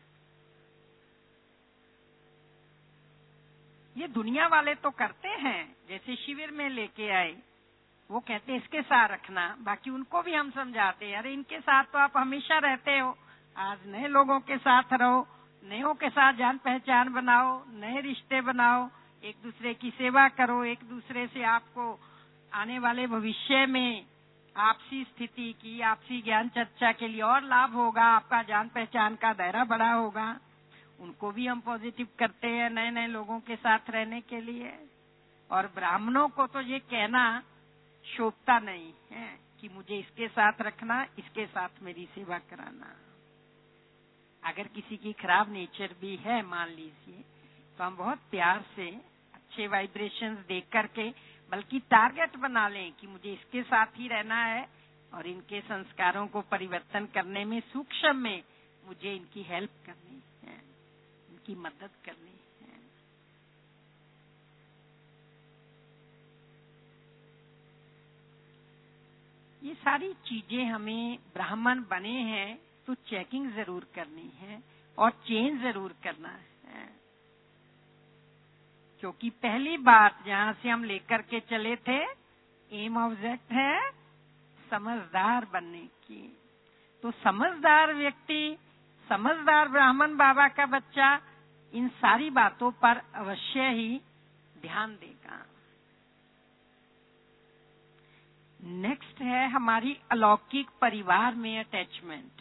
ये दुनिया वाले तो करते हैं, जैसे शिविर में लेके आए वो कहते इसके साथ रखना, बाकी उनको भी हम समझाते हैं अरे इनके साथ तो आप हमेशा रहते हो, आज नए लोगों के साथ रहो, नयों के साथ जान पहचान बनाओ, नए रिश्ते बनाओ, एक दूसरे की सेवा करो, एक दूसरे से आपको आने वाले भविष्य में आपसी स्थिति की, आपसी ज्ञान चर्चा के लिए और लाभ होगा, आपका जान पहचान का दायरा बड़ा होगा। उनको भी हम पॉजिटिव करते हैं नए नए लोगों के साथ रहने के लिए। और ब्राह्मणों को तो ये कहना शोभता नहीं है कि मुझे इसके साथ रखना, इसके साथ मेरी सेवा कराना। अगर किसी की खराब नेचर भी है मान लीजिए, तो हम बहुत प्यार से अच्छे वाइब्रेशंस देख करके बल्कि टारगेट बना लें कि मुझे इसके साथ ही रहना है और इनके संस्कारों को परिवर्तन करने में सूक्ष्म में मुझे इनकी हेल्प करनी है, इनकी मदद करनी है। ये सारी चीजें हमें ब्राह्मण बने हैं तो चेकिंग जरूर करनी है और चेंज जरूर करना है, क्योंकि पहली बात जहाँ से हम लेकर के चले थे एम ऑब्जेक्ट है समझदार बनने की। तो समझदार व्यक्ति, समझदार ब्राह्मण बाबा का बच्चा इन सारी बातों पर अवश्य ही ध्यान देगा। नेक्स्ट है हमारी अलौकिक परिवार में अटैचमेंट।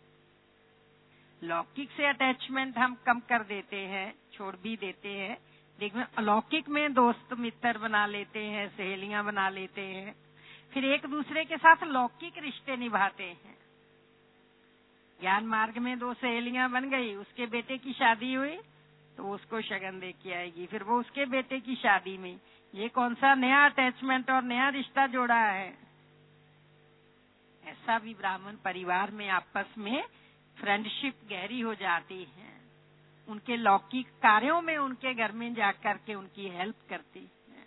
लौकिक से अटैचमेंट हम कम कर देते हैं, छोड़ भी देते हैं, लेकिन अलौकिक में दोस्त मित्र बना लेते हैं, सहेलियां बना लेते हैं, फिर एक दूसरे के साथ लौकिक रिश्ते निभाते हैं। ज्ञान मार्ग में दो सहेलियां बन गई, उसके बेटे की शादी हुई तो वो उसको शगन दे के आएगी, फिर वो उसके बेटे की शादी में। ये कौन सा नया अटैचमेंट और नया रिश्ता जोड़ा है? ऐसा भी ब्राह्मण परिवार में आपस में फ्रेंडशिप गहरी हो जाती है, उनके लौकिक कार्यों में उनके घर में जाकर के उनकी हेल्प करती है।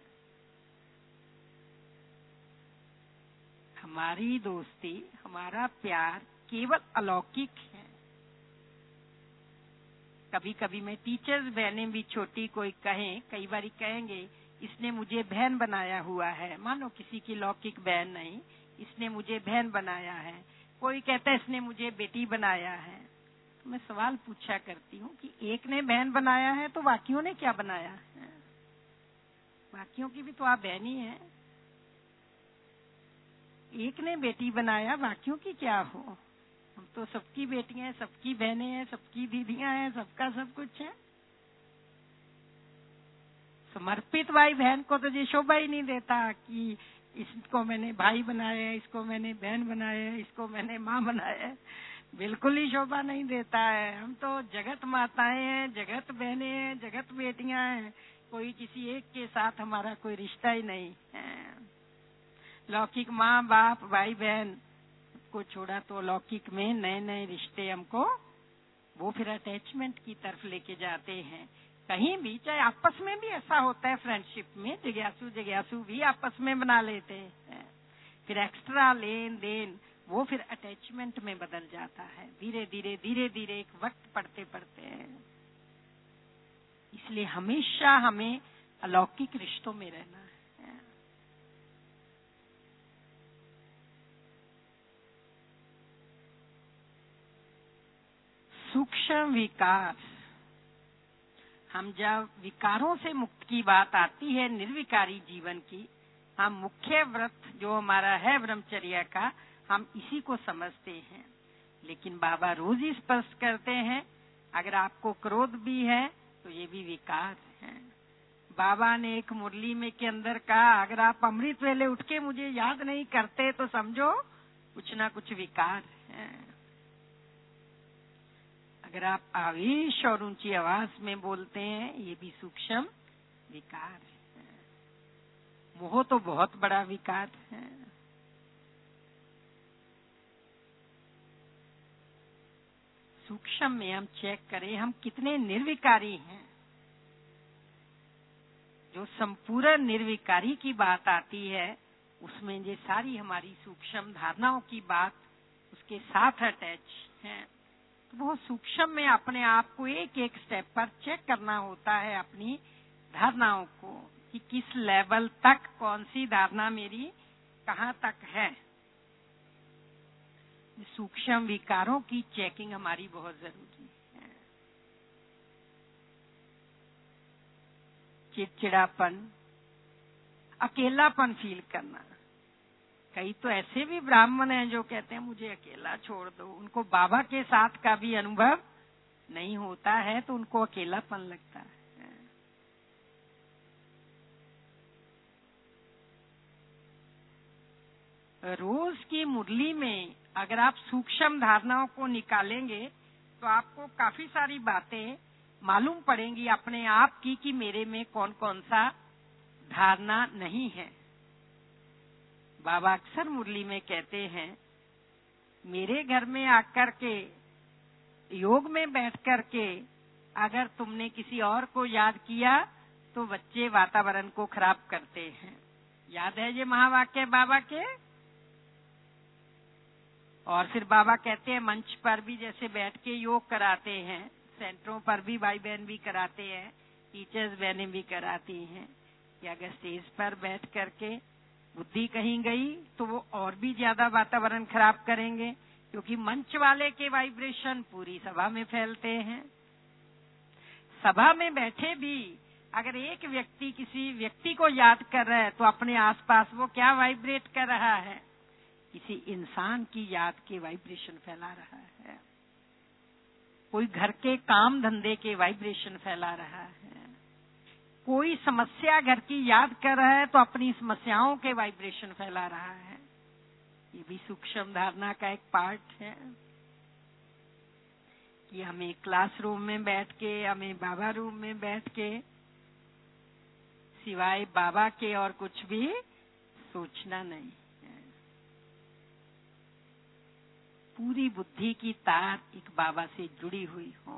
हमारी दोस्ती, हमारा प्यार केवल अलौकिक है। कभी कभी मैं टीचर्स बहनें भी छोटी कोई कहें, कई बार कहेंगे इसने मुझे बहन बनाया हुआ है, मानो किसी की लौकिक बहन नहीं, इसने मुझे बहन बनाया है। कोई कहता है इसने मुझे बेटी बनाया है। तो मैं सवाल पूछा करती हूँ कि एक ने बहन बनाया है तो बाकियों ने क्या बनाया है? बाकियों की भी तो आप बहन ही है। एक ने बेटी बनाया, बाकियों की क्या हो? हम तो सबकी बेटियां हैं, सबकी बहनें हैं, सबकी दीदियां हैं, सबका सब कुछ है। समर्पित भाई बहन को तो ये शोभा ही नहीं देता कि इसको मैंने भाई बनाया, इसको मैंने बहन बनाया, इसको मैंने माँ बनाया। बिल्कुल ही शोभा नहीं देता है। हम तो जगत माताएं हैं, जगत बहनें हैं, जगत बेटियां हैं, कोई किसी एक के साथ हमारा कोई रिश्ता ही नहीं है। लौकिक माँ बाप भाई बहन को छोड़ा तो लौकिक में नए नए रिश्ते हमको वो फिर अटैचमेंट की तरफ लेके जाते हैं। कहीं भी, चाहे आपस में भी ऐसा होता है, फ्रेंडशिप में जिज्ञासु जिज्ञासु भी आपस में बना लेते हैं, फिर एक्स्ट्रा लेन देन वो फिर अटैचमेंट में बदल जाता है धीरे धीरे धीरे धीरे एक वक्त पढ़ते पढ़ते हैं। इसलिए हमेशा हमें अलौकिक रिश्तों में रहना है। सूक्ष्म विकार, हम जब विकारों से मुक्त की बात आती है निर्विकारी जीवन की, हम मुख्य व्रत जो हमारा है ब्रह्मचर्य का, हम इसी को समझते हैं। लेकिन बाबा रोज ही स्पष्ट करते हैं अगर आपको क्रोध भी है तो ये भी विकार है। बाबा ने एक मुरली में के अंदर कहा अगर आप अमृत वेले उठ के मुझे याद नहीं करते तो समझो कुछ ना कुछ विकार है। अगर आप आवेश और ऊंची आवाज में बोलते हैं, ये भी सूक्ष्म विकार है। मोह तो बहुत बड़ा विकार है। सूक्ष्म में हम चेक करें हम कितने निर्विकारी हैं। जो संपूर्ण निर्विकारी की बात आती है उसमें ये सारी हमारी सूक्ष्म धारणाओं की बात उसके साथ अटैच है। तो बहुत सूक्ष्म में अपने आप को एक एक स्टेप पर चेक करना होता है, अपनी धारणाओं को, कि किस लेवल तक कौन सी धारणा मेरी कहाँ तक है। सूक्ष्म विकारों की चेकिंग हमारी बहुत जरूरी है। चिड़चिड़ापन, अकेलापन फील करना। कई तो ऐसे भी ब्राह्मण हैं जो कहते हैं मुझे अकेला छोड़ दो, उनको बाबा के साथ का भी अनुभव नहीं होता है तो उनको अकेलापन लगता है। रोज की मुरली में अगर आप सूक्ष्म धारणाओं को निकालेंगे तो आपको काफी सारी बातें मालूम पड़ेंगी अपने आप की कि मेरे में कौन कौन सा धारणा नहीं है। बाबा अक्सर मुरली में कहते हैं, मेरे घर में आकर के योग में बैठ कर के अगर तुमने किसी और को याद किया तो बच्चे वातावरण को खराब करते हैं। याद है ये महावाक्य बाबा के? और फिर बाबा कहते हैं मंच पर भी जैसे बैठ के योग कराते हैं, सेंटरों पर भी भाई बहन भी कराते हैं, टीचर्स बहनें भी कराती हैं, कि अगर स्टेज पर बैठ करके बुद्धि कहीं गई तो वो और भी ज्यादा वातावरण खराब करेंगे, क्योंकि मंच वाले के वाइब्रेशन पूरी सभा में फैलते हैं। सभा में बैठे भी अगर एक व्यक्ति किसी व्यक्ति को याद कर रहा है तो अपने आसपास वो क्या वाइब्रेट कर रहा है? किसी इंसान की याद के वाइब्रेशन फैला रहा है। कोई घर के काम धंधे के वाइब्रेशन फैला रहा है। कोई समस्या घर की याद कर रहा है तो अपनी समस्याओं के वाइब्रेशन फैला रहा है। ये भी सूक्ष्म धारणा का एक पार्ट है कि हमें क्लासरूम में बैठ के, हमें बाबा रूम में बैठ के सिवाय बाबा के और कुछ भी सोचना नहीं। पूरी बुद्धि की तार एक बाबा से जुड़ी हुई हो।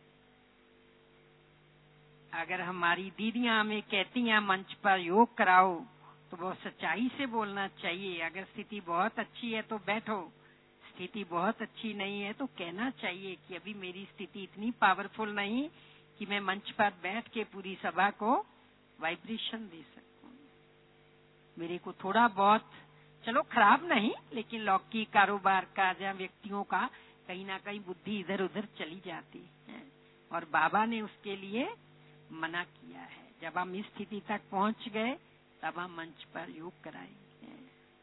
अगर हमारी दीदियां हमें कहती हैं मंच पर योग कराओ तो बहुत सच्चाई से बोलना चाहिए। अगर स्थिति बहुत अच्छी है तो बैठो, स्थिति बहुत अच्छी नहीं है तो कहना चाहिए कि अभी मेरी स्थिति इतनी पावरफुल नहीं कि मैं मंच पर बैठ के पूरी सभा को वाइब्रेशन दे सकूं। मेरे को थोड़ा बहुत, चलो खराब नहीं, लेकिन लौकिक कारोबार का या व्यक्तियों का कहीं ना कहीं बुद्धि इधर उधर चली जाती है और बाबा ने उसके लिए मना किया है। जब हम इस स्थिति तक पहुंच गए तब हम मंच पर योग कराएंगे।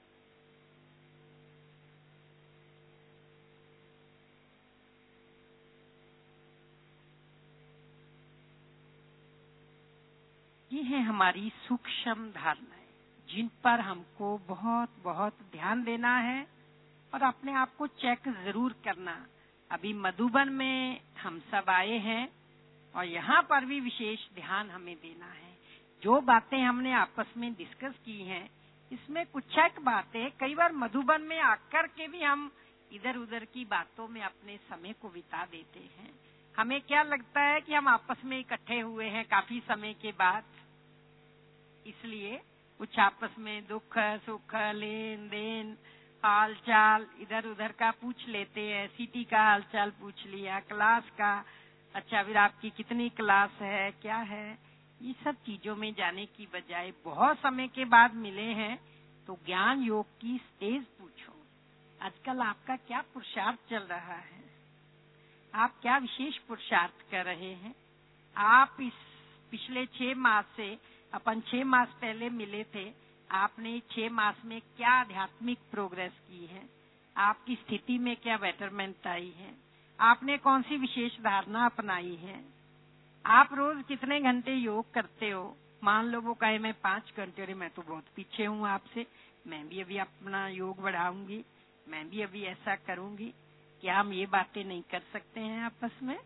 ये है हमारी सूक्ष्म धारणाएं जिन पर हमको बहुत बहुत ध्यान देना है और अपने आप को चेक जरूर करना। अभी मधुबन में हम सब आए हैं और यहाँ पर भी विशेष ध्यान हमें देना है। जो बातें हमने आपस में डिस्कस की हैं, इसमें कुछ एक बातें कई बार मधुबन में आकर के भी हम इधर उधर की बातों में अपने समय को बिता देते हैं। हमें क्या लगता है कि हम आपस में इकट्ठे हुए हैं काफी समय के बाद, इसलिए कुछ आपस में दुख सुख लेन देन हाल चाल इधर उधर का पूछ लेते हैं। सिटी का हाल चाल पूछ लिया, क्लास का, अच्छा फिर आपकी कितनी क्लास है, क्या है, ये सब चीजों में जाने की बजाय बहुत समय के बाद मिले हैं तो ज्ञान योग की स्टेज पूछो। आजकल आपका क्या पुरुषार्थ चल रहा है? आप क्या विशेष पुरुषार्थ कर रहे हैं? आप इस पिछले छह मास से, अपन छह मास पहले मिले थे, आपने छह मास में क्या आध्यात्मिक प्रोग्रेस की है? आपकी स्थिति में क्या बेटरमेंट आई है? आपने कौन सी विशेष धारणा अपनाई है? आप रोज कितने घंटे योग करते हो? मान लो वो कहे मैं पांच घंटे, अरे मैं तो बहुत पीछे हूँ आपसे, मैं भी अभी अपना योग बढ़ाऊंगी, मैं भी अभी ऐसा करूंगी। क्या हम ये बातें नहीं कर सकते हैं आपस में?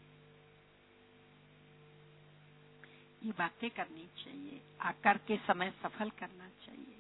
ये बातें करनी चाहिए, आकर के समय सफल करना चाहिए।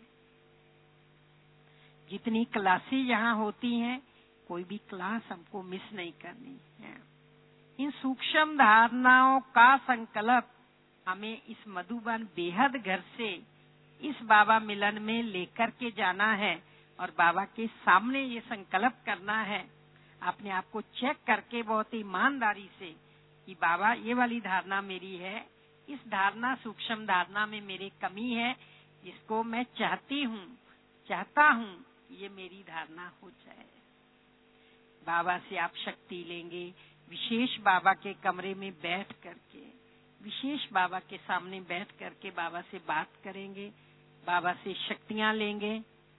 जितनी क्लासें यहाँ होती हैं, कोई भी क्लास हमको मिस नहीं करनी है। इन सूक्ष्म धारणाओं का संकल्प हमें इस मधुबन बेहद घर से इस बाबा मिलन में लेकर के जाना है और बाबा के सामने ये संकल्प करना है, अपने आप को चेक करके बहुत ईमानदारी से कि बाबा ये वाली धारणा मेरी है, इस धारणा सूक्ष्म धारणा में मेरी कमी है, इसको मैं चाहती हूँ चाहता हूँ ये मेरी धारणा हो जाए। बाबा से आप शक्ति लेंगे, विशेष बाबा के कमरे में बैठ करके, विशेष बाबा के सामने बैठ करके बाबा से बात करेंगे, बाबा से शक्तियां लेंगे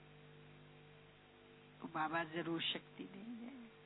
तो बाबा जरूर शक्ति देंगे।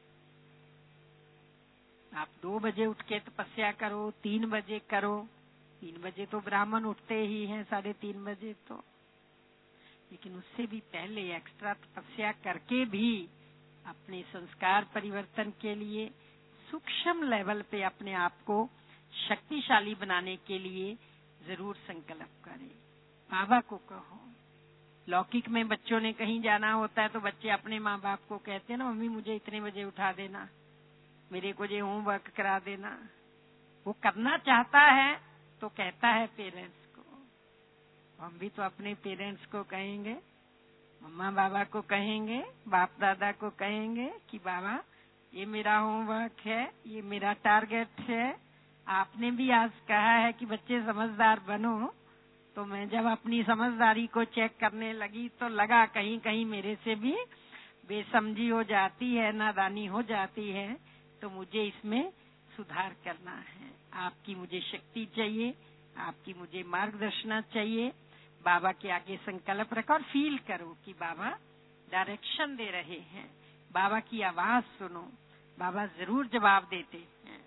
आप दो बजे उठ के तपस्या करो, तीन बजे करो, तीन बजे तो ब्राह्मण उठते ही हैं, साढ़े तीन बजे तो, लेकिन उससे भी पहले एक्स्ट्रा तपस्या करके भी अपने संस्कार परिवर्तन के लिए सूक्ष्म लेवल पे अपने आप को शक्तिशाली बनाने के लिए जरूर संकल्प करें। बाबा को कहो। लौकिक में बच्चों ने कहीं जाना होता है तो बच्चे अपने माँ बाप को कहते हैं ना, मम्मी मुझे इतने बजे उठा देना, मेरे को ये होमवर्क करा देना। वो करना चाहता है तो कहता है पेरेंट्स को। हम भी तो अपने पेरेंट्स को कहेंगे, मम्मा बाबा को कहेंगे, बाप दादा को कहेंगे कि बाबा ये मेरा होमवर्क है, ये मेरा टारगेट है। आपने भी आज कहा है कि बच्चे समझदार बनो, तो मैं जब अपनी समझदारी को चेक करने लगी तो लगा कहीं कहीं मेरे से भी बेसमझी हो जाती है, नादानी हो जाती है, तो मुझे इसमें सुधार करना है। आपकी मुझे शक्ति चाहिए, आपकी मुझे मार्गदर्शन चाहिए। बाबा के आगे संकल्प रखो और फील करो कि बाबा डायरेक्शन दे रहे हैं, बाबा की आवाज सुनो, बाबा जरूर जवाब देते हैं।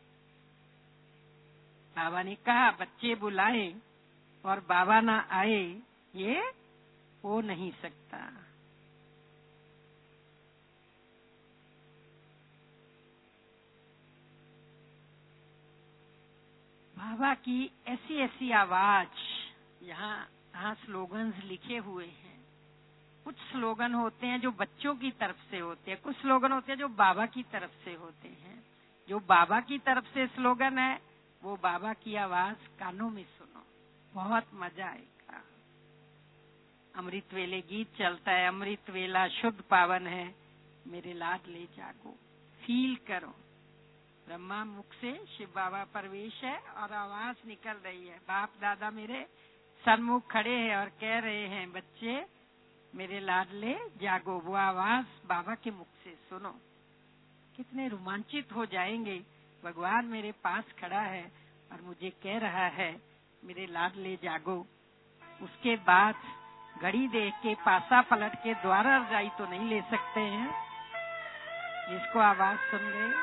बाबा ने कहा बच्चे बुलाए और बाबा ना आए, ये हो नहीं सकता। बाबा की ऐसी ऐसी आवाज, यहाँ यहाँ स्लोगन्स लिखे हुए हैं। कुछ स्लोगन होते हैं जो बच्चों की तरफ से होते हैं, कुछ स्लोगन होते हैं जो बाबा की तरफ से होते हैं। जो बाबा की तरफ से स्लोगन है वो बाबा की आवाज कानों में सुनो, बहुत मजा आएगा। अमृत वेले गीत चलता है, अमृत वेला शुद्ध पावन है, मेरे लाड ले जागो। फील करो, ब्रह्मा मुख से शिव बाबा प्रवेश है और आवाज निकल रही है। बाप दादा मेरे सन्मुख खड़े हैं और कह रहे हैं बच्चे मेरे लाडले जागो। वो आवाज बाबा के मुख से सुनो, कितने रोमांचित हो जाएंगे। भगवान मेरे पास खड़ा है और मुझे कह रहा है मेरे लाडले जागो। उसके बाद घड़ी देख के पासा पलट के द्वारा रजाई तो नहीं ले सकते हैं। जिसको आवाज सुन गए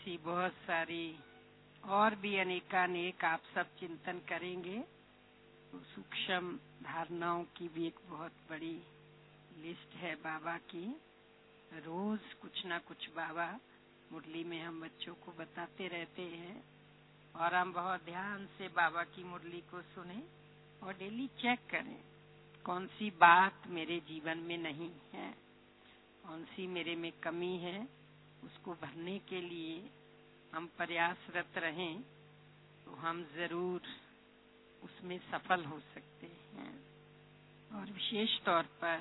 ऐसी बहुत सारी और भी अनेकानेक आप सब चिंतन करेंगे तो सूक्ष्म धारणाओं की भी एक बहुत बड़ी लिस्ट है बाबा की। रोज कुछ ना कुछ बाबा मुरली में हम बच्चों को बताते रहते हैं और हम बहुत ध्यान से बाबा की मुरली को सुने और डेली चेक करें कौन सी बात मेरे जीवन में नहीं है, कौन सी मेरे में कमी है, उसको भरने के लिए हम प्रयासरत रहें तो हम जरूर उसमें सफल हो सकते हैं। और विशेष तौर पर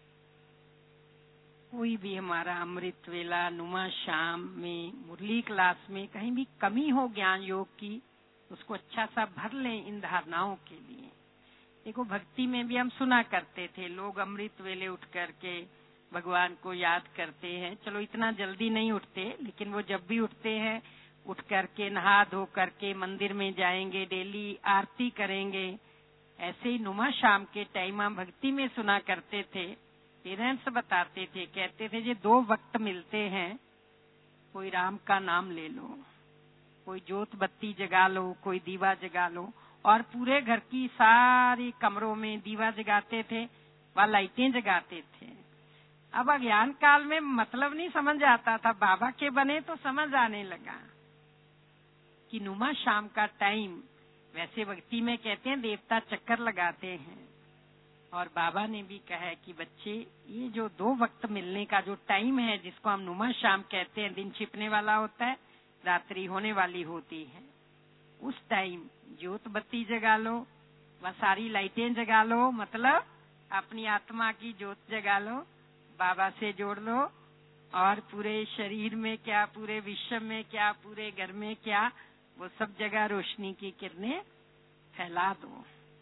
कोई भी हमारा अमृत वेला नुमा शाम में मुरली क्लास में कहीं भी कमी हो ज्ञान योग की, उसको अच्छा सा भर लें इन धारणाओं के लिए। देखो भक्ति में भी हम सुना करते थे, लोग अमृत वेले उठ करके भगवान को याद करते हैं। चलो इतना जल्दी नहीं उठते, लेकिन वो जब भी उठते हैं उठ करके नहा धो करके मंदिर में जाएंगे, डेली आरती करेंगे। ऐसे ही नुमा शाम के टाइम हम भक्ति में सुना करते थे। पेरेंट्स बताते थे, कहते थे ये दो वक्त मिलते हैं, कोई राम का नाम ले लो, कोई जोत बत्ती जगा लो, कोई दीवा जगा लो। और पूरे घर की सारी कमरों में दीवा जगाते थे व लाइटें जगाते थे। अब अज्ञान काल में मतलब नहीं समझ आता था, बाबा के बने तो समझ आने लगा कि नुमा शाम का टाइम, वैसे भक्ति में कहते हैं देवता चक्कर लगाते हैं, और बाबा ने भी कहा है कि बच्चे ये जो दो वक्त मिलने का जो टाइम है जिसको हम नुमा शाम कहते हैं, दिन छिपने वाला होता है, रात्रि होने वाली होती है, उस टाइम ज्योत बत्ती जगा लो व सारी लाइटें जगा लो, मतलब अपनी आत्मा की ज्योत जगा लो, बाबा से जोड़ लो और पूरे शरीर में क्या, पूरे विश्व में क्या, पूरे घर में क्या, वो सब जगह रोशनी की किरणें फैला दो।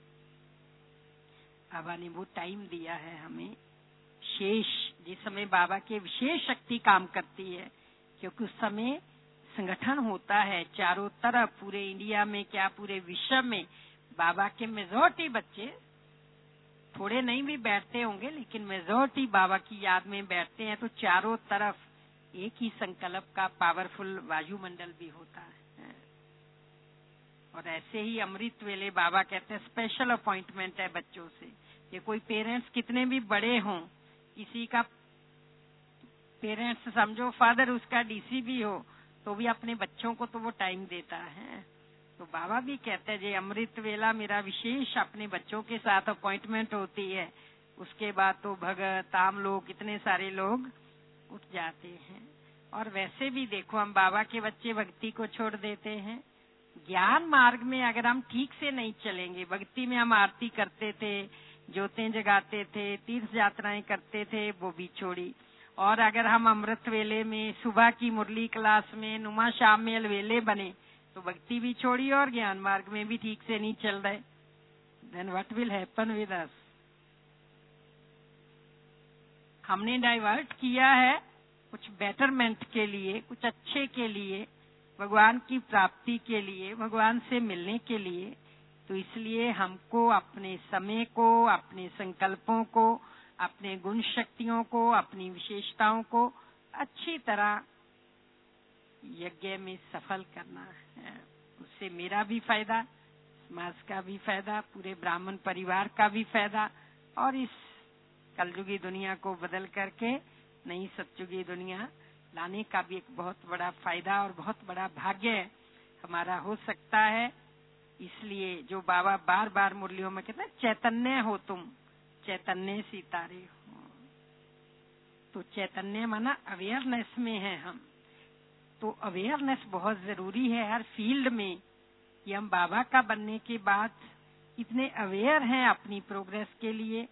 बाबा ने वो टाइम दिया है हमें शेष, जिस समय बाबा के विशेष शक्ति काम करती है, क्योंकि उस समय संगठन होता है चारों तरफ, पूरे इंडिया में क्या पूरे विश्व में बाबा के मेजॉरिटी बच्चे, थोड़े नहीं भी बैठते होंगे लेकिन मेजॉरिटी बाबा की याद में बैठते हैं, तो चारों तरफ एक ही संकल्प का पावरफुल वायुमंडल भी होता है। और ऐसे ही अमृत वेले बाबा कहते हैं स्पेशल अपॉइंटमेंट है बच्चों से। ये कोई पेरेंट्स कितने भी बड़े हों, किसी का पेरेंट्स समझो फादर उसका डीसी भी हो, तो भी अपने बच्चों को तो वो टाइम देता है। तो बाबा भी कहते हैं ये अमृत वेला मेरा विशेष अपने बच्चों के साथ अपॉइंटमेंट होती है। उसके बाद तो भगत आम लोग कितने सारे लोग उठ जाते हैं। और वैसे भी देखो हम बाबा के बच्चे भक्ति को छोड़ देते हैं। ज्ञान मार्ग में अगर हम ठीक से नहीं चलेंगे, भक्ति में हम आरती करते थे, ज्योतें जगाते थे, तीर्थ यात्राएं करते थे, वो भी छोड़ी। और अगर हम अमृत वेले में सुबह की मुरली क्लास में नुमा शाम में वेले बने तो भक्ति भी छोड़ी और ज्ञान मार्ग में भी ठीक से नहीं चल रहे, then what will happen with us. हमने डाइवर्ट किया है कुछ बेटरमेंट के लिए, कुछ अच्छे के लिए, भगवान की प्राप्ति के लिए, भगवान से मिलने के लिए। तो इसलिए हमको अपने समय को, अपने संकल्पों को, अपने गुण शक्तियों को, अपनी विशेषताओं को अच्छी तरह यज्ञ में सफल करना है। उससे मेरा भी फायदा, समाज का भी फायदा, पूरे ब्राह्मण परिवार का भी फायदा, और इस कलयुगी दुनिया को बदल करके नई सतयुगी दुनिया लाने का भी एक बहुत बड़ा फायदा और बहुत बड़ा भाग्य हमारा हो सकता है। इसलिए जो बाबा बार बार मुरलियों में कहते हैं चैतन्य हो तुम, चैतन्य सितारे हो, तो चैतन्य माना अवेयरनेस में है हम। तो अवेयरनेस बहुत जरूरी है हर फील्ड में, कि हम बाबा का बनने के बाद इतने अवेयर हैं अपनी प्रोग्रेस के लिए,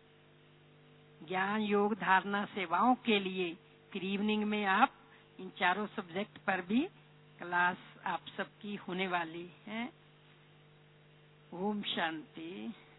ज्ञान योग धारणा सेवाओं के लिए। फिर इवनिंग में आप इन चारों सब्जेक्ट पर भी क्लास आप सबकी होने वाली है। ओम शांति।